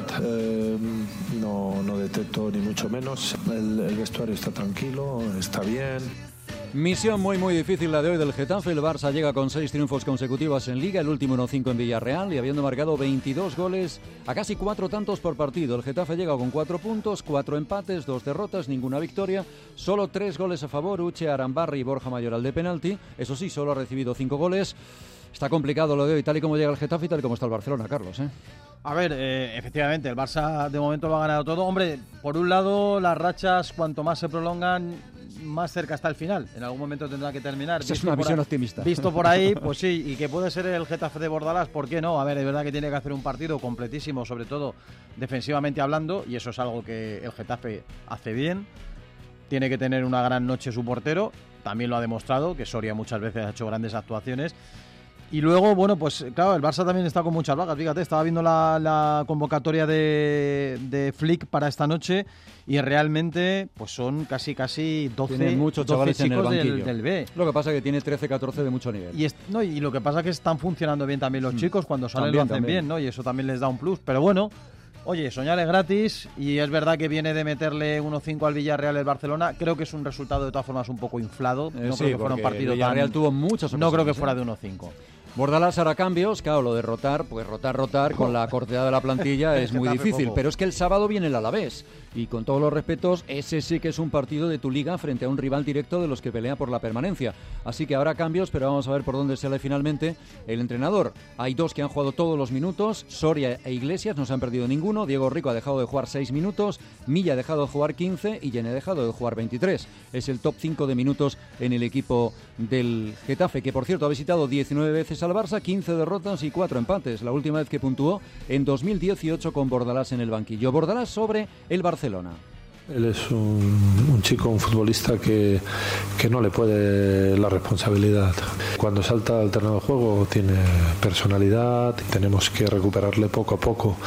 no detecto ni mucho menos, el vestuario está tranquilo, está bien. Misión muy difícil la de hoy del Getafe. El Barça llega con 6 triunfos consecutivos en Liga, el último 1-5 en Villarreal y habiendo marcado 22 goles a casi 4 tantos por partido. El Getafe llega con 4 puntos, 4 empates, 2 derrotas, ninguna victoria, solo 3 goles a favor, Uche, Arambarri y Borja Mayoral de penalti. Eso sí, solo ha recibido 5 goles. Está complicado lo de hoy, tal y como llega el Getafe y tal y como está el Barcelona, Carlos, ¿eh? A ver, efectivamente, el Barça de momento lo ha ganado todo. Hombre, por un lado, las rachas cuanto más se prolongan, más cerca está el final. En algún momento tendrá que terminar. Esa es una visión optimista. Visto por ahí, pues sí, y que puede ser el Getafe de Bordalás, ¿por qué no? A ver, es verdad que tiene que hacer un partido completísimo, sobre todo defensivamente hablando, y eso es algo que el Getafe hace bien. Tiene que tener una gran noche su portero, también lo ha demostrado, que Soria muchas veces ha hecho grandes actuaciones. Y luego, bueno, pues claro, el Barça también está con muchas bajas. Fíjate, estaba viendo la convocatoria de Flick para esta noche y realmente pues son casi 12, tiene muchos chavales en el banquillo del B. Lo que pasa es que tiene 13-14 de mucho nivel. Y lo que pasa es que están funcionando bien también los chicos, cuando salen lo hacen bien, ¿no? Y eso también les da un plus. Pero bueno, oye, soñar es gratis y es verdad que viene de meterle 1-5 al Villarreal el Barcelona. Creo que es un resultado de todas formas un poco inflado. No creo que fuera un partido el Villarreal tuvo muchas ocasiones. No creo que fuera de 1-5. Bordalás hará cambios, claro, lo de rotar con la cortedad de la plantilla es muy difícil, pero es que el sábado viene el Alavés y con todos los respetos, ese sí que es un partido de tu liga frente a un rival directo de los que pelea por la permanencia, así que habrá cambios, pero vamos a ver por dónde sale finalmente el entrenador. Hay 2 que han jugado todos los minutos, Soria e Iglesias no se han perdido ninguno, Diego Rico ha dejado de jugar 6 minutos, Milla ha dejado de jugar 15 y Yene ha dejado de jugar 23, es el top 5 de minutos en el equipo del Getafe, que por cierto ha visitado 19 veces al Barça, 15 derrotas y 4 empates. La última vez que puntuó en 2018 con Bordalás en el banquillo. Bordalás sobre el Barcelona. Él es un chico, un futbolista que no le puede la responsabilidad. Cuando salta al terreno de juego tiene personalidad, tenemos que recuperarle poco a poco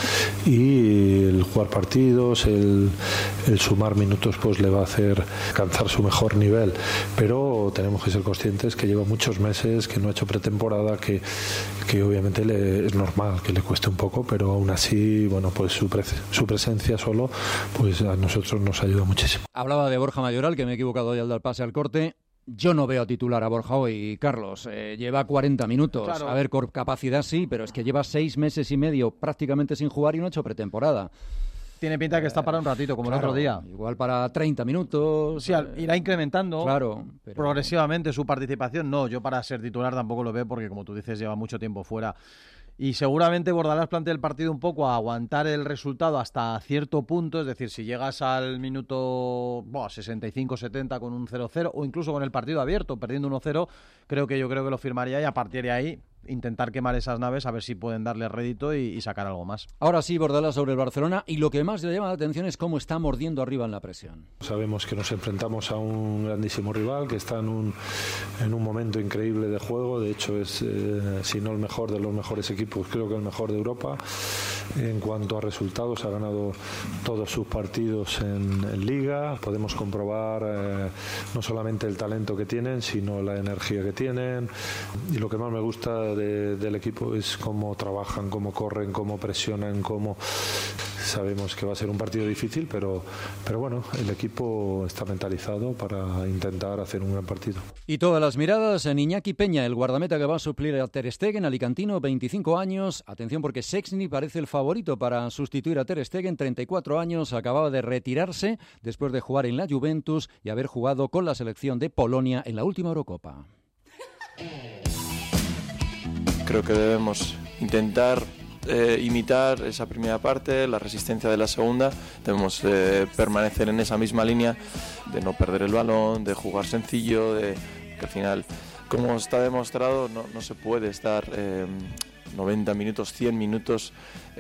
y el jugar partidos, el sumar minutos pues le va a hacer alcanzar su mejor nivel, pero tenemos que ser conscientes que lleva muchos meses, que no ha hecho pretemporada, que obviamente es normal que le cueste un poco, pero aún así, bueno, pues su presencia solo pues a nosotros nos ayuda muchísimo. Hablaba de Borja Mayoral, que me he equivocado hoy al dar pase al corte. Yo no veo titular a Borja hoy, Carlos. Lleva 40 minutos. Claro. A ver, con capacidad sí, pero es que lleva 6 meses y medio prácticamente sin jugar y no ha hecho pretemporada. Tiene pinta que está para un ratito, como claro, el otro día. Igual para 30 minutos. Sí, irá incrementando progresivamente su participación. No, yo para ser titular tampoco lo veo porque, como tú dices, lleva mucho tiempo fuera. Y seguramente Bordalás plantea el partido un poco a aguantar el resultado hasta cierto punto, es decir, si llegas al minuto 65-70 con un 0-0 o incluso con el partido abierto, perdiendo 1-0, yo creo que lo firmaría y a partir de ahí intentar quemar esas naves a ver si pueden darle rédito y sacar algo más. Ahora sí, Bordalás sobre el Barcelona y lo que más le llama la atención es cómo está mordiendo arriba en la presión. Sabemos que nos enfrentamos a un grandísimo rival que está en un momento increíble de juego, de hecho es si no el mejor de los mejores equipos, creo que el mejor de Europa. En cuanto a resultados, ha ganado todos sus partidos en Liga. Podemos comprobar no solamente el talento que tienen, sino la energía que tienen. Y lo que más me gusta del equipo es cómo trabajan, cómo corren, cómo presionan, cómo... Sabemos que va a ser un partido difícil, pero bueno, el equipo está mentalizado para intentar hacer un gran partido. Y todas las miradas en Iñaki Peña, el guardameta que va a suplir a Ter Stegen, alicantino, 25 años. Atención porque Szczęsny parece el favorito para sustituir a Ter Stegen, 34 años, acababa de retirarse después de jugar en la Juventus y haber jugado con la selección de Polonia en la última Eurocopa. Creo que debemos intentar imitar esa primera parte, la resistencia de la segunda, debemos permanecer en esa misma línea de no perder el balón, de jugar sencillo, que al final, como está demostrado, no se puede estar 90 minutos, 100 minutos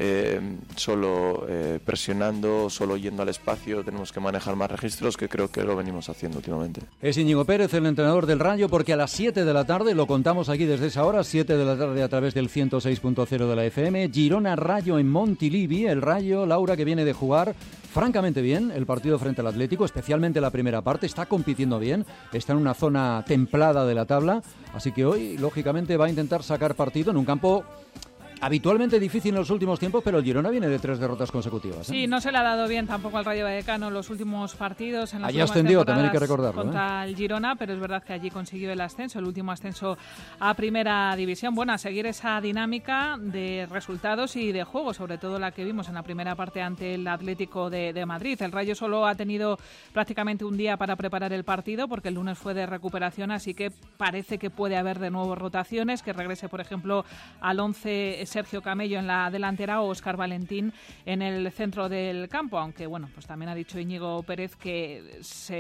solo presionando, solo yendo al espacio. Tenemos que manejar más registros, que creo que lo venimos haciendo últimamente. Es Íñigo Pérez, el entrenador del Rayo, porque a las 7 de la tarde, lo contamos aquí desde esa hora, 7 de la tarde a través del 106.0 de la FM, Girona Rayo en Montilivi. El Rayo, Laura, que viene de jugar francamente bien el partido frente al Atlético, especialmente la primera parte, está compitiendo bien, está en una zona templada de la tabla, así que hoy, lógicamente, va a intentar sacar partido en un campo habitualmente difícil en los últimos tiempos, pero el Girona viene de 3 derrotas consecutivas. Sí, no se le ha dado bien tampoco al Rayo Vallecano en los últimos partidos. En las allí ascendió, también hay que recordarlo. Contra el Girona, pero es verdad que allí consiguió el ascenso, el último ascenso a Primera División. Bueno, a seguir esa dinámica de resultados y de juego, sobre todo la que vimos en la primera parte ante el Atlético de Madrid. El Rayo solo ha tenido prácticamente un día para preparar el partido, porque el lunes fue de recuperación, así que parece que puede haber de nuevo rotaciones, que regrese, por ejemplo, al 11 Sergio Camello en la delantera o Óscar Valentín en el centro del campo, aunque bueno, pues también ha dicho Íñigo Pérez que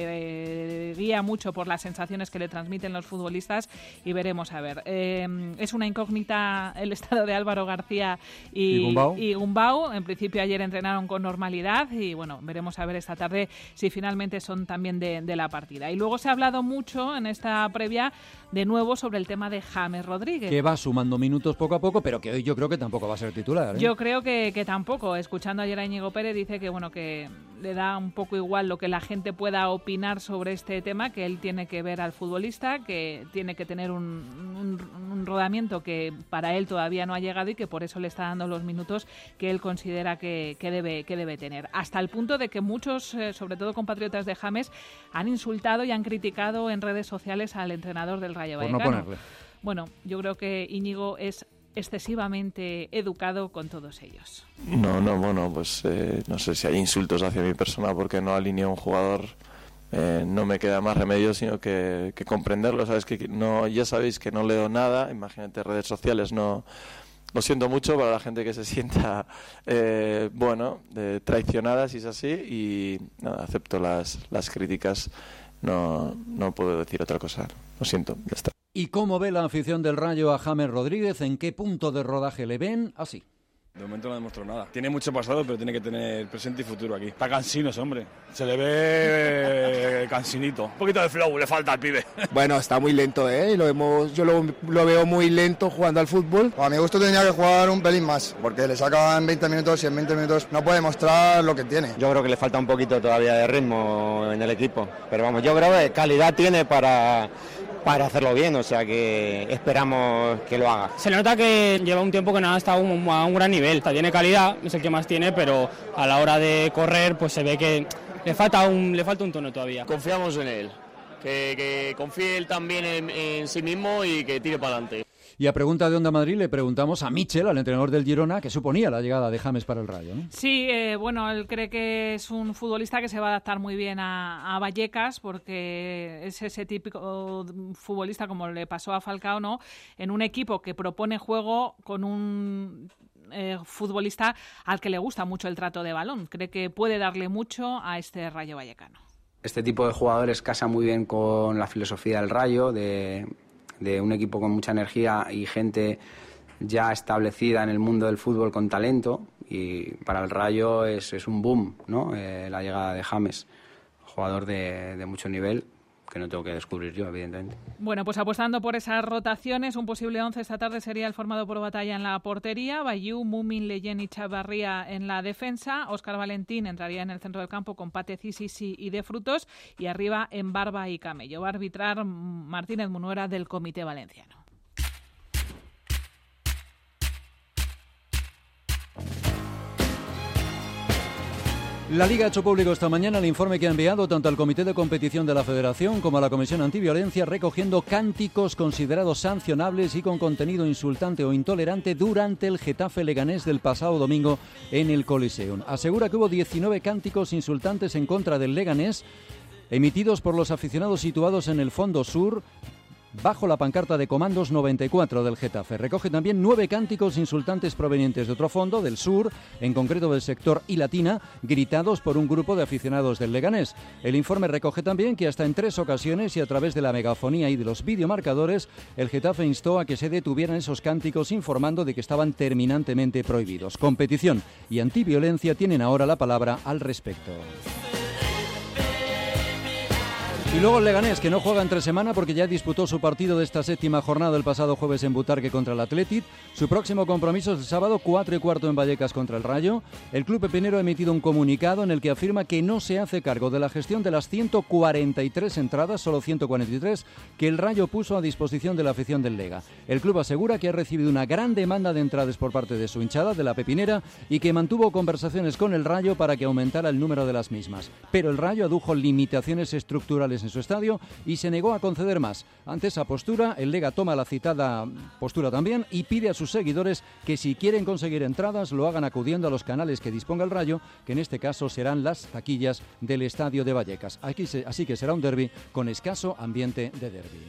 se guía mucho por las sensaciones que le transmiten los futbolistas y veremos a ver. Es una incógnita el estado de Álvaro García y Gumbau. En principio ayer entrenaron con normalidad y bueno, veremos a ver esta tarde si finalmente son también de la partida. Y luego se ha hablado mucho en esta previa de nuevo sobre el tema de James Rodríguez, que va sumando minutos poco a poco, pero que hoy yo creo que tampoco va a ser titular, ¿eh? Yo creo que tampoco. Escuchando ayer a Íñigo Pérez, dice que bueno, que le da un poco igual lo que la gente pueda opinar sobre este tema, que él tiene que ver al futbolista, que tiene que tener un rodamiento que para él todavía no ha llegado y que por eso le está dando los minutos que él considera que debe tener. Hasta el punto de que muchos, sobre todo compatriotas de James, han insultado y han criticado en redes sociales al entrenador del Rayo Vallecano. Por no ponerle. Bueno, yo creo que Íñigo es excesivamente educado con todos ellos. Bueno, pues no sé si hay insultos hacia mi persona porque no alineo a un jugador. No me queda más remedio sino que comprenderlo. Sabes que no, ya sabéis que no leo nada. Imagínate, redes sociales, no. Lo siento mucho para la gente que se sienta traicionada, si es así, y nada, acepto las críticas. No puedo decir otra cosa. Lo siento, ya está. ¿Y cómo ve la afición del Rayo a James Rodríguez? ¿En qué punto de rodaje le ven? Así. De momento no ha demostrado nada. Tiene mucho pasado, pero tiene que tener presente y futuro aquí. Está cansino ese hombre. Se le ve cansinito. Un poquito de flow le falta al pibe. Bueno, está muy lento, ¿eh? Yo lo veo muy lento jugando al fútbol. A mi gusto tendría que jugar un pelín más, porque le sacan 20 minutos y en 20 minutos no puede mostrar lo que tiene. Yo creo que le falta un poquito todavía de ritmo en el equipo. Pero vamos, yo creo que calidad tiene para hacerlo bien, o sea que esperamos que lo haga. Se le nota que lleva un tiempo que no ha estado a un gran nivel, tiene calidad, es el que más tiene, pero a la hora de correr pues se ve que le falta un tono todavía. Confiamos en él, que confíe él también en sí mismo y que tire para adelante. Y a pregunta de Onda Madrid le preguntamos a Michel, al entrenador del Girona, que suponía la llegada de James para el Rayo, ¿no? Sí, bueno, él cree que es un futbolista que se va a adaptar muy bien a Vallecas, porque es ese típico futbolista, como le pasó a Falcao, ¿no? En un equipo que propone juego con un futbolista al que le gusta mucho el trato de balón. Cree que puede darle mucho a este Rayo Vallecano. Este tipo de jugadores casa muy bien con la filosofía del Rayo, de un equipo con mucha energía y gente ya establecida en el mundo del fútbol con talento, y para el Rayo es un boom, ¿no? La llegada de James, jugador de mucho nivel, que no tengo que descubrir yo, evidentemente. Bueno, pues apostando por esas rotaciones, un posible 11 esta tarde sería el formado por Batalla en la portería, Bayú, Mumin, Leyen y Chavarría en la defensa, Óscar Valentín entraría en el centro del campo con Pate, Sisi y De Frutos, y arriba en Barba y Camello. Va a arbitrar Martínez Munuera del Comité Valenciano. La Liga ha hecho público esta mañana el informe que ha enviado tanto al Comité de Competición de la Federación como a la Comisión Antiviolencia, recogiendo cánticos considerados sancionables y con contenido insultante o intolerante durante el Getafe Leganés del pasado domingo en el Coliseum. Asegura que hubo 19 cánticos insultantes en contra del Leganés, emitidos por los aficionados situados en el fondo sur, bajo la pancarta de Comandos 94 del Getafe. Recoge también 9 cánticos insultantes provenientes de otro fondo, del sur, en concreto del sector Ilatina, gritados por un grupo de aficionados del Leganés. El informe recoge también que hasta en 3 ocasiones y a través de la megafonía y de los videomarcadores, el Getafe instó a que se detuvieran esos cánticos, informando de que estaban terminantemente prohibidos. Competición y antiviolencia tienen ahora la palabra al respecto. Y luego el Leganés, que no juega entre semana porque ya disputó su partido de esta 7ª jornada el pasado jueves en Butarque contra el Athletic. Su próximo compromiso es el sábado 4:15 en Vallecas contra el Rayo. El club pepinero ha emitido un comunicado en el que afirma que no se hace cargo de la gestión de las 143 entradas, solo 143, que el Rayo puso a disposición de la afición del Lega. El club asegura que ha recibido una gran demanda de entradas por parte de su hinchada, de la pepinera, y que mantuvo conversaciones con el Rayo para que aumentara el número de las mismas. Pero el Rayo adujo limitaciones estructurales en su estadio y se negó a conceder más. Ante esa postura, el Lega toma la citada postura también y pide a sus seguidores que si quieren conseguir entradas lo hagan acudiendo a los canales que disponga el Rayo, que en este caso serán las taquillas del estadio de Vallecas. Así que será un derbi con escaso ambiente de derbi.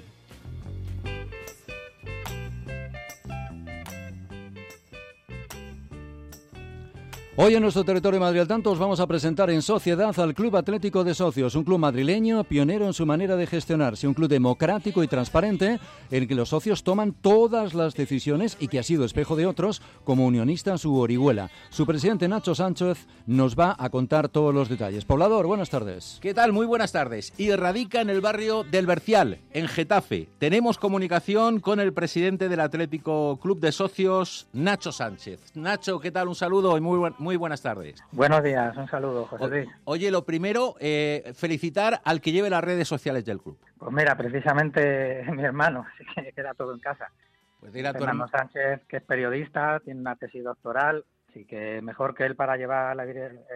Hoy en nuestro territorio Madrid al tanto os vamos a presentar en sociedad al Club Atlético de Socios, un club madrileño pionero en su manera de gestionarse, un club democrático y transparente en el que los socios toman todas las decisiones y que ha sido espejo de otros como Unionistas u Orihuela. Su presidente Nacho Sánchez nos va a contar todos los detalles. Poblador, buenas tardes. ¿Qué tal? Muy buenas tardes. Y radica en el barrio del Bercial, en Getafe. Tenemos comunicación con el presidente del Atlético Club de Socios, Nacho Sánchez. Nacho, ¿qué tal? Un saludo y muy buenas tardes. Buenos días, un saludo, José Luis. Oye, lo primero, felicitar al que lleve las redes sociales del club. Pues mira, precisamente mi hermano, así que queda todo en casa. Pues dile a tu Fernando Sánchez, que es periodista, tiene una tesis doctoral, así que mejor que él para llevar la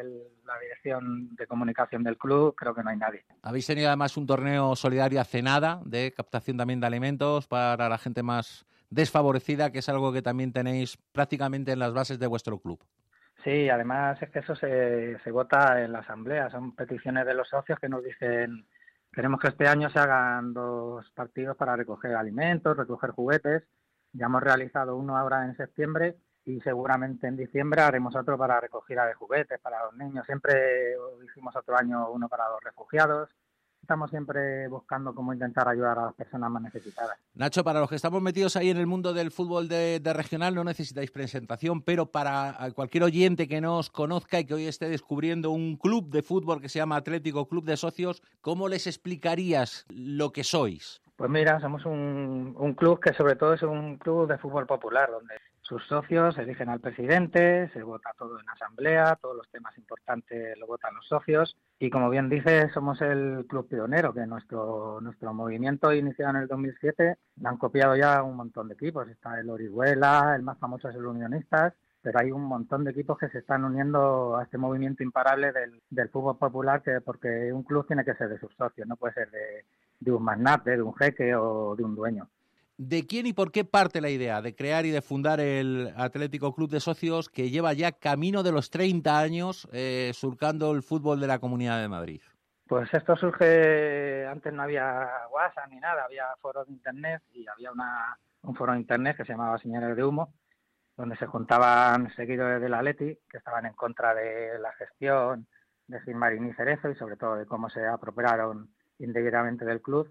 dirección de comunicación del club, creo que no hay nadie. Habéis tenido además un torneo solidario hace nada, de captación también de alimentos para la gente más desfavorecida, que es algo que también tenéis prácticamente en las bases de vuestro club. Sí, además es que eso se vota en la asamblea, son peticiones de los socios que nos dicen queremos que este año se hagan 2 partidos para recoger alimentos, recoger juguetes. Ya hemos realizado uno ahora en septiembre y seguramente en diciembre haremos otro para recogida de juguetes para los niños. Siempre hicimos otro año uno para los refugiados. Estamos siempre buscando cómo intentar ayudar a las personas más necesitadas. Nacho, para los que estamos metidos ahí en el mundo del fútbol de regional no necesitáis presentación, pero para cualquier oyente que no os conozca y que hoy esté descubriendo un club de fútbol que se llama Atlético Club de Socios, ¿cómo les explicarías lo que sois? Pues mira, somos un club que sobre todo es un club de fútbol popular, donde sus socios eligen al presidente, se vota todo en asamblea, todos los temas importantes lo votan los socios y como bien dice, somos el club pionero, que nuestro movimiento iniciado en el 2007, lo han copiado ya un montón de equipos, está el Orihuela, el más famoso es el Unionistas, pero hay un montón de equipos que se están uniendo a este movimiento imparable del fútbol popular, porque un club tiene que ser de sus socios, no puede ser de un magnate, de un jeque o de un dueño. ¿De quién y por qué parte la idea de crear y de fundar el Atlético Club de Socios, que lleva ya camino de los 30 años surcando el fútbol de la Comunidad de Madrid? Pues esto surge, antes no había WhatsApp ni nada, había foros de internet y había un foro de internet que se llamaba Señales de Humo, donde se juntaban seguidores del Atleti que estaban en contra de la gestión de Gilmarín y Cerezo y sobre todo de cómo se apropiaron indebidamente del club.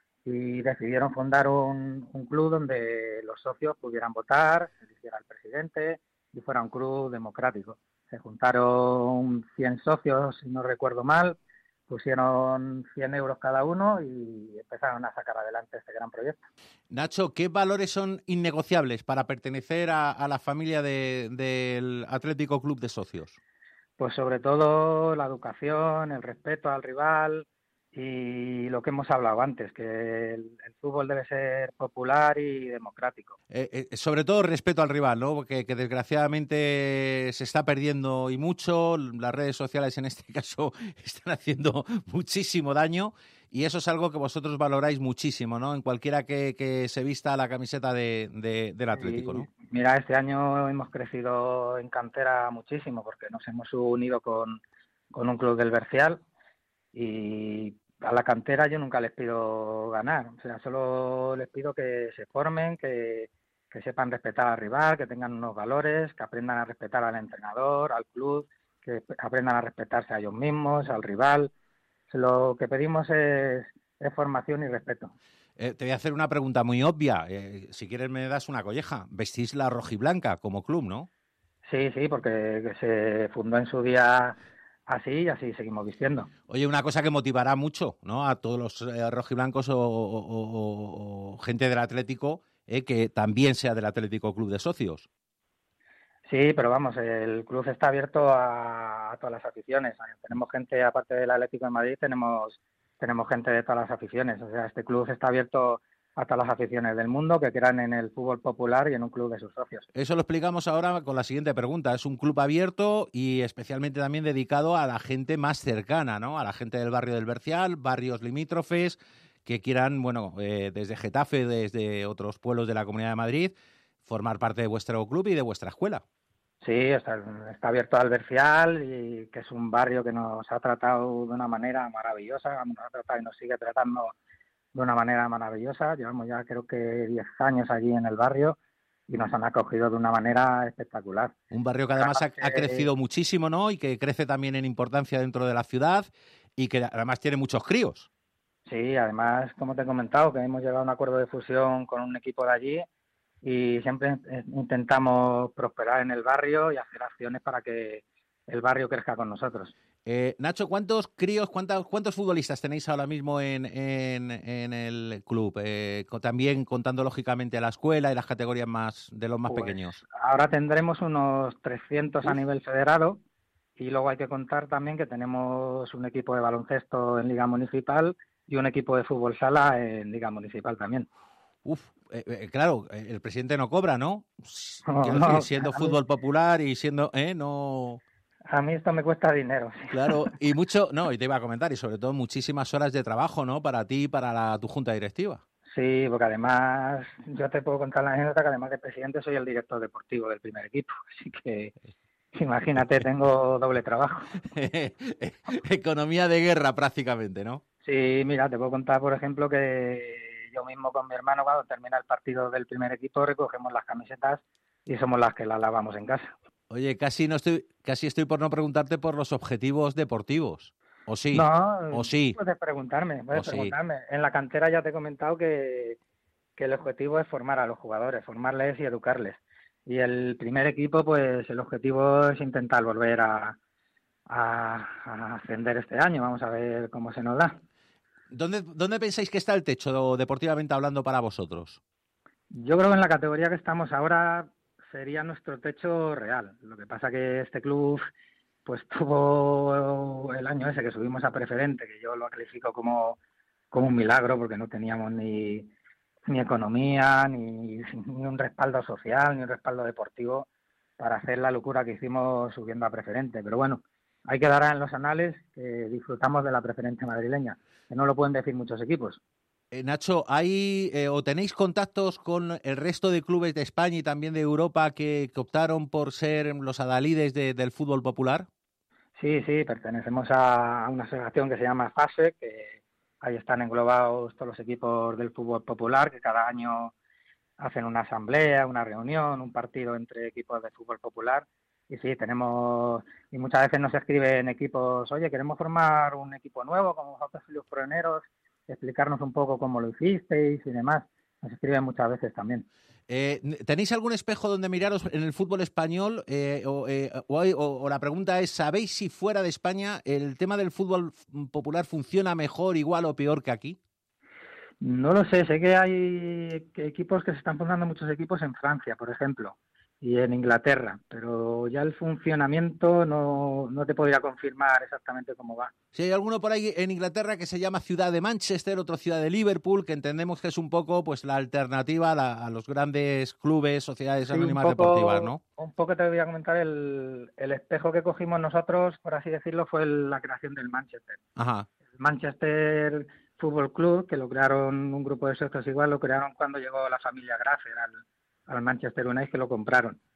Y decidieron fundar un club donde los socios pudieran votar, se eligiera el presidente y fuera un club democrático. Se juntaron 100 socios, si no recuerdo mal, pusieron 100 euros cada uno y empezaron a sacar adelante este gran proyecto. Nacho, ¿qué valores son innegociables para pertenecer a la familia del Atlético Club de Socios? Pues sobre todo la educación, el respeto al rival y lo que hemos hablado antes, que el fútbol debe ser popular y democrático. Sobre todo respeto al rival, ¿no? Porque que desgraciadamente se está perdiendo y mucho. Las redes sociales en este caso están haciendo muchísimo daño y eso es algo que vosotros valoráis muchísimo, ¿no? En cualquiera que se vista la camiseta del Atlético, ¿no? Mira, este año hemos crecido en cantera muchísimo porque nos hemos unido con un club del Bercial y a la cantera yo nunca les pido ganar, o sea, solo les pido que se formen, que sepan respetar al rival, que tengan unos valores, que aprendan a respetar al entrenador, al club, que aprendan a respetarse a ellos mismos, al rival. Lo que pedimos es formación y respeto. Te voy a hacer una pregunta muy obvia. Si quieres me das una colleja. Vestís la rojiblanca como club, ¿no? Sí, porque se fundó en su día así y así seguimos vistiendo. Oye, una cosa que motivará mucho, ¿no?, a todos los rojiblancos o gente del Atlético, que también sea del Atlético Club de Socios. Sí, pero vamos, el club está abierto a todas las aficiones. Tenemos gente, aparte del Atlético de Madrid, tenemos gente de todas las aficiones. O sea, este club está abierto a todas las aficiones del mundo que quieran en el fútbol popular y en un club de sus socios. Eso lo explicamos ahora con la siguiente pregunta. Es un club abierto y especialmente también dedicado a la gente más cercana, ¿no? A la gente del barrio del Bercial, barrios limítrofes, que quieran, bueno, desde Getafe, desde otros pueblos de la Comunidad de Madrid, formar parte de vuestro club y de vuestra escuela. Sí, está abierto al Bercial, y que es un barrio que nos ha tratado de una manera maravillosa, nos ha tratado y nos sigue tratando de una manera maravillosa. Llevamos ya creo que 10 años allí en el barrio y nos han acogido de una manera espectacular. Un barrio que además ha crecido muchísimo, ¿no? Y que crece también en importancia dentro de la ciudad y que además tiene muchos críos. Sí, además, como te he comentado, que hemos llegado a un acuerdo de fusión con un equipo de allí y siempre intentamos prosperar en el barrio y hacer acciones para que el barrio crezca con nosotros. Nacho, ¿cuántos críos, cuántos futbolistas tenéis ahora mismo en el club? También contando lógicamente a la escuela y las categorías de los más pequeños. Ahora tendremos unos 300 a nivel federado y luego hay que contar también que tenemos un equipo de baloncesto en Liga Municipal y un equipo de fútbol sala en Liga Municipal también. Claro, el presidente no cobra, ¿no? Quiero decir, siendo fútbol popular y siendo... no... A mí esto me cuesta dinero. Sí. Claro, y y te iba a comentar, y sobre todo muchísimas horas de trabajo, ¿no? Para ti y para tu junta directiva. Sí, porque además, yo te puedo contar la anécdota que además de presidente soy el director deportivo del primer equipo, así que imagínate, tengo doble trabajo. Economía de guerra prácticamente, ¿no? Sí, mira, te puedo contar, por ejemplo, que yo mismo con mi hermano, cuando termina el partido del primer equipo, recogemos las camisetas y somos las que las lavamos en casa. Oye, casi estoy por no preguntarte por los objetivos deportivos. ¿O sí? No, ¿O sí? Puedes preguntarme. En la cantera ya te he comentado que el objetivo es formar a los jugadores, formarles y educarles. Y el primer equipo, pues el objetivo es intentar volver a ascender este año. Vamos a ver cómo se nos da. ¿Dónde pensáis que está el techo, deportivamente hablando, para vosotros? Yo creo que en la categoría que estamos ahora sería nuestro techo real. Lo que pasa que este club pues tuvo el año ese que subimos a preferente, que yo lo califico como un milagro, porque no teníamos ni economía, ni un respaldo social, ni un respaldo deportivo para hacer la locura que hicimos subiendo a preferente. Pero bueno, hay que dar en los anales que disfrutamos de la preferente madrileña, que no lo pueden decir muchos equipos. Nacho, ¿o tenéis contactos con el resto de clubes de España y también de Europa que optaron por ser los adalides del fútbol popular? Sí, pertenecemos a una asociación que se llama FASE, que ahí están englobados todos los equipos del fútbol popular, que cada año hacen una asamblea, una reunión, un partido entre equipos de fútbol popular. Y sí, y muchas veces nos escriben equipos, oye, queremos formar un equipo nuevo, como vosotros los pioneros, explicarnos un poco cómo lo hicisteis y demás. Nos escriben muchas veces también. ¿Tenéis algún espejo donde miraros en el fútbol español? O la pregunta es, ¿sabéis si fuera de España el tema del fútbol popular funciona mejor, igual o peor que aquí? No lo sé que hay equipos que se están fundando, muchos equipos en Francia, por ejemplo, y en Inglaterra, pero ya el funcionamiento no te podría confirmar exactamente cómo va. Sí, hay alguno por ahí en Inglaterra que se llama Ciudad de Manchester, otro Ciudad de Liverpool, que entendemos que es un poco pues la alternativa a los grandes clubes, sociedades anónimas deportivas, ¿no? Un poco te voy a comentar, el espejo que cogimos nosotros, por así decirlo, fue la creación del Manchester. Ajá. El Manchester Fútbol Club, que lo crearon un grupo de socios igual, lo crearon cuando llegó la familia Graffer al Manchester United, que lo compraron.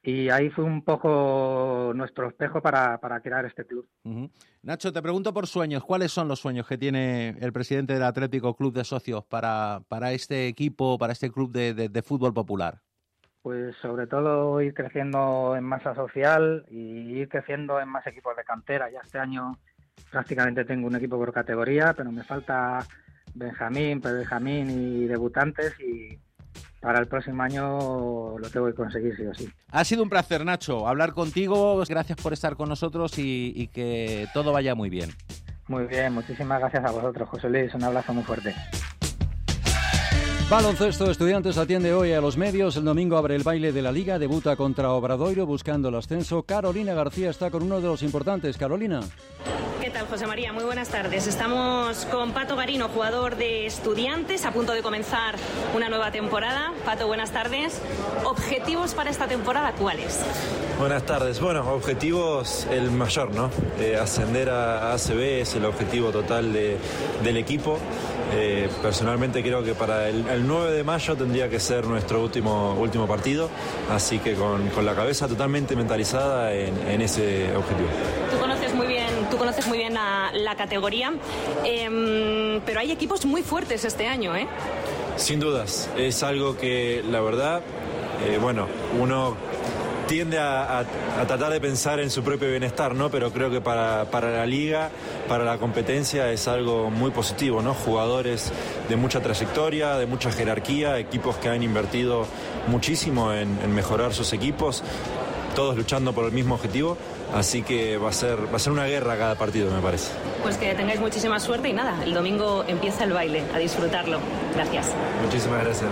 y ahí fue un poco nuestro espejo para crear este club. Nacho, te pregunto por sueños. ¿Cuáles son los sueños que tiene el presidente del Atlético Club de Socios para este equipo, para este club de fútbol popular? Pues sobre todo ir creciendo en masa social y ir creciendo en más equipos de cantera. Ya este año prácticamente tengo un equipo por categoría, pero me falta Benjamín, pre-Benjamín y debutantes, y para el próximo año lo tengo que conseguir sí o sí. Ha sido un placer, Nacho, hablar contigo. Gracias por estar con nosotros y que todo vaya muy bien. Muy bien, muchísimas gracias a vosotros, José Luis. Un abrazo muy fuerte. Baloncesto, Estudiantes atiende hoy a los medios. El domingo abre el baile de la Liga, debuta contra Obradoiro buscando el ascenso. Carolina García está con uno de los importantes. Carolina. ¿Qué tal, José María? Muy buenas tardes. Estamos con Pato Garino, jugador de Estudiantes, a punto de comenzar una nueva temporada. Pato, buenas tardes. ¿Objetivos para esta temporada cuáles? Buenas tardes. Bueno, objetivos el mayor, ¿no? Ascender a ACB es el objetivo total del equipo. Personalmente creo que para el 9 de mayo tendría que ser nuestro último partido, así que con la cabeza totalmente mentalizada en ese objetivo. Tú conoces muy bien la categoría, pero hay equipos muy fuertes este año, ¿eh? Sin dudas, es algo que la verdad, uno tiende a tratar de pensar en su propio bienestar, ¿no? Pero creo que para la liga, para la competencia es algo muy positivo, ¿no? Jugadores de mucha trayectoria, de mucha jerarquía, equipos que han invertido muchísimo en mejorar sus equipos, todos luchando por el mismo objetivo, así que va a ser una guerra cada partido, me parece. Pues que tengáis muchísima suerte y nada, el domingo empieza el baile, a disfrutarlo. Gracias. Muchísimas gracias.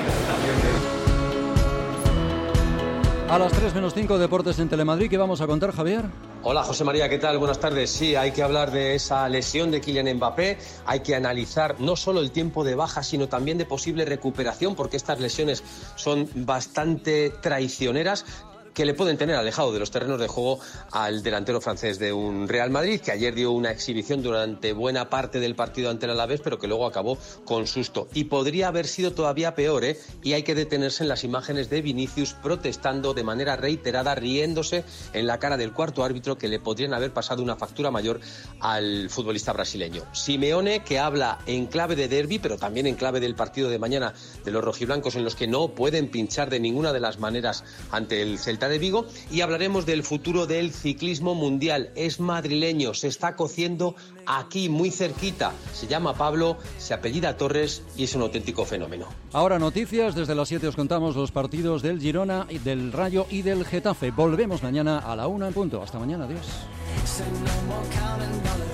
A las 3:05, Deportes en Telemadrid. ¿Qué vamos a contar, Javier? Hola, José María, ¿qué tal? Buenas tardes. Sí, hay que hablar de esa lesión de Kylian Mbappé. Hay que analizar no solo el tiempo de baja, sino también de posible recuperación, porque estas lesiones son bastante traicioneras, que le pueden tener alejado de los terrenos de juego al delantero francés de un Real Madrid, que ayer dio una exhibición durante buena parte del partido ante el Alavés, pero que luego acabó con susto. Y podría haber sido todavía peor, ¿eh? Y hay que detenerse en las imágenes de Vinicius protestando de manera reiterada, riéndose en la cara del cuarto árbitro, que le podrían haber pasado una factura mayor al futbolista brasileño. Simeone, que habla en clave de derbi, pero también en clave del partido de mañana de los rojiblancos, en los que no pueden pinchar de ninguna de las maneras ante el Celta de Vigo, y hablaremos del futuro del ciclismo mundial. Es madrileño, se está cociendo aquí muy cerquita, se llama Pablo, se apellida Torres y es un auténtico fenómeno. Ahora noticias, desde las 7 os contamos los partidos del Girona, del Rayo y del Getafe. Volvemos mañana a la 1 en punto. Hasta mañana, adiós.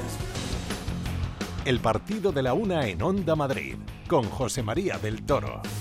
El partido de la 1 en Onda Madrid, con José María del Toro.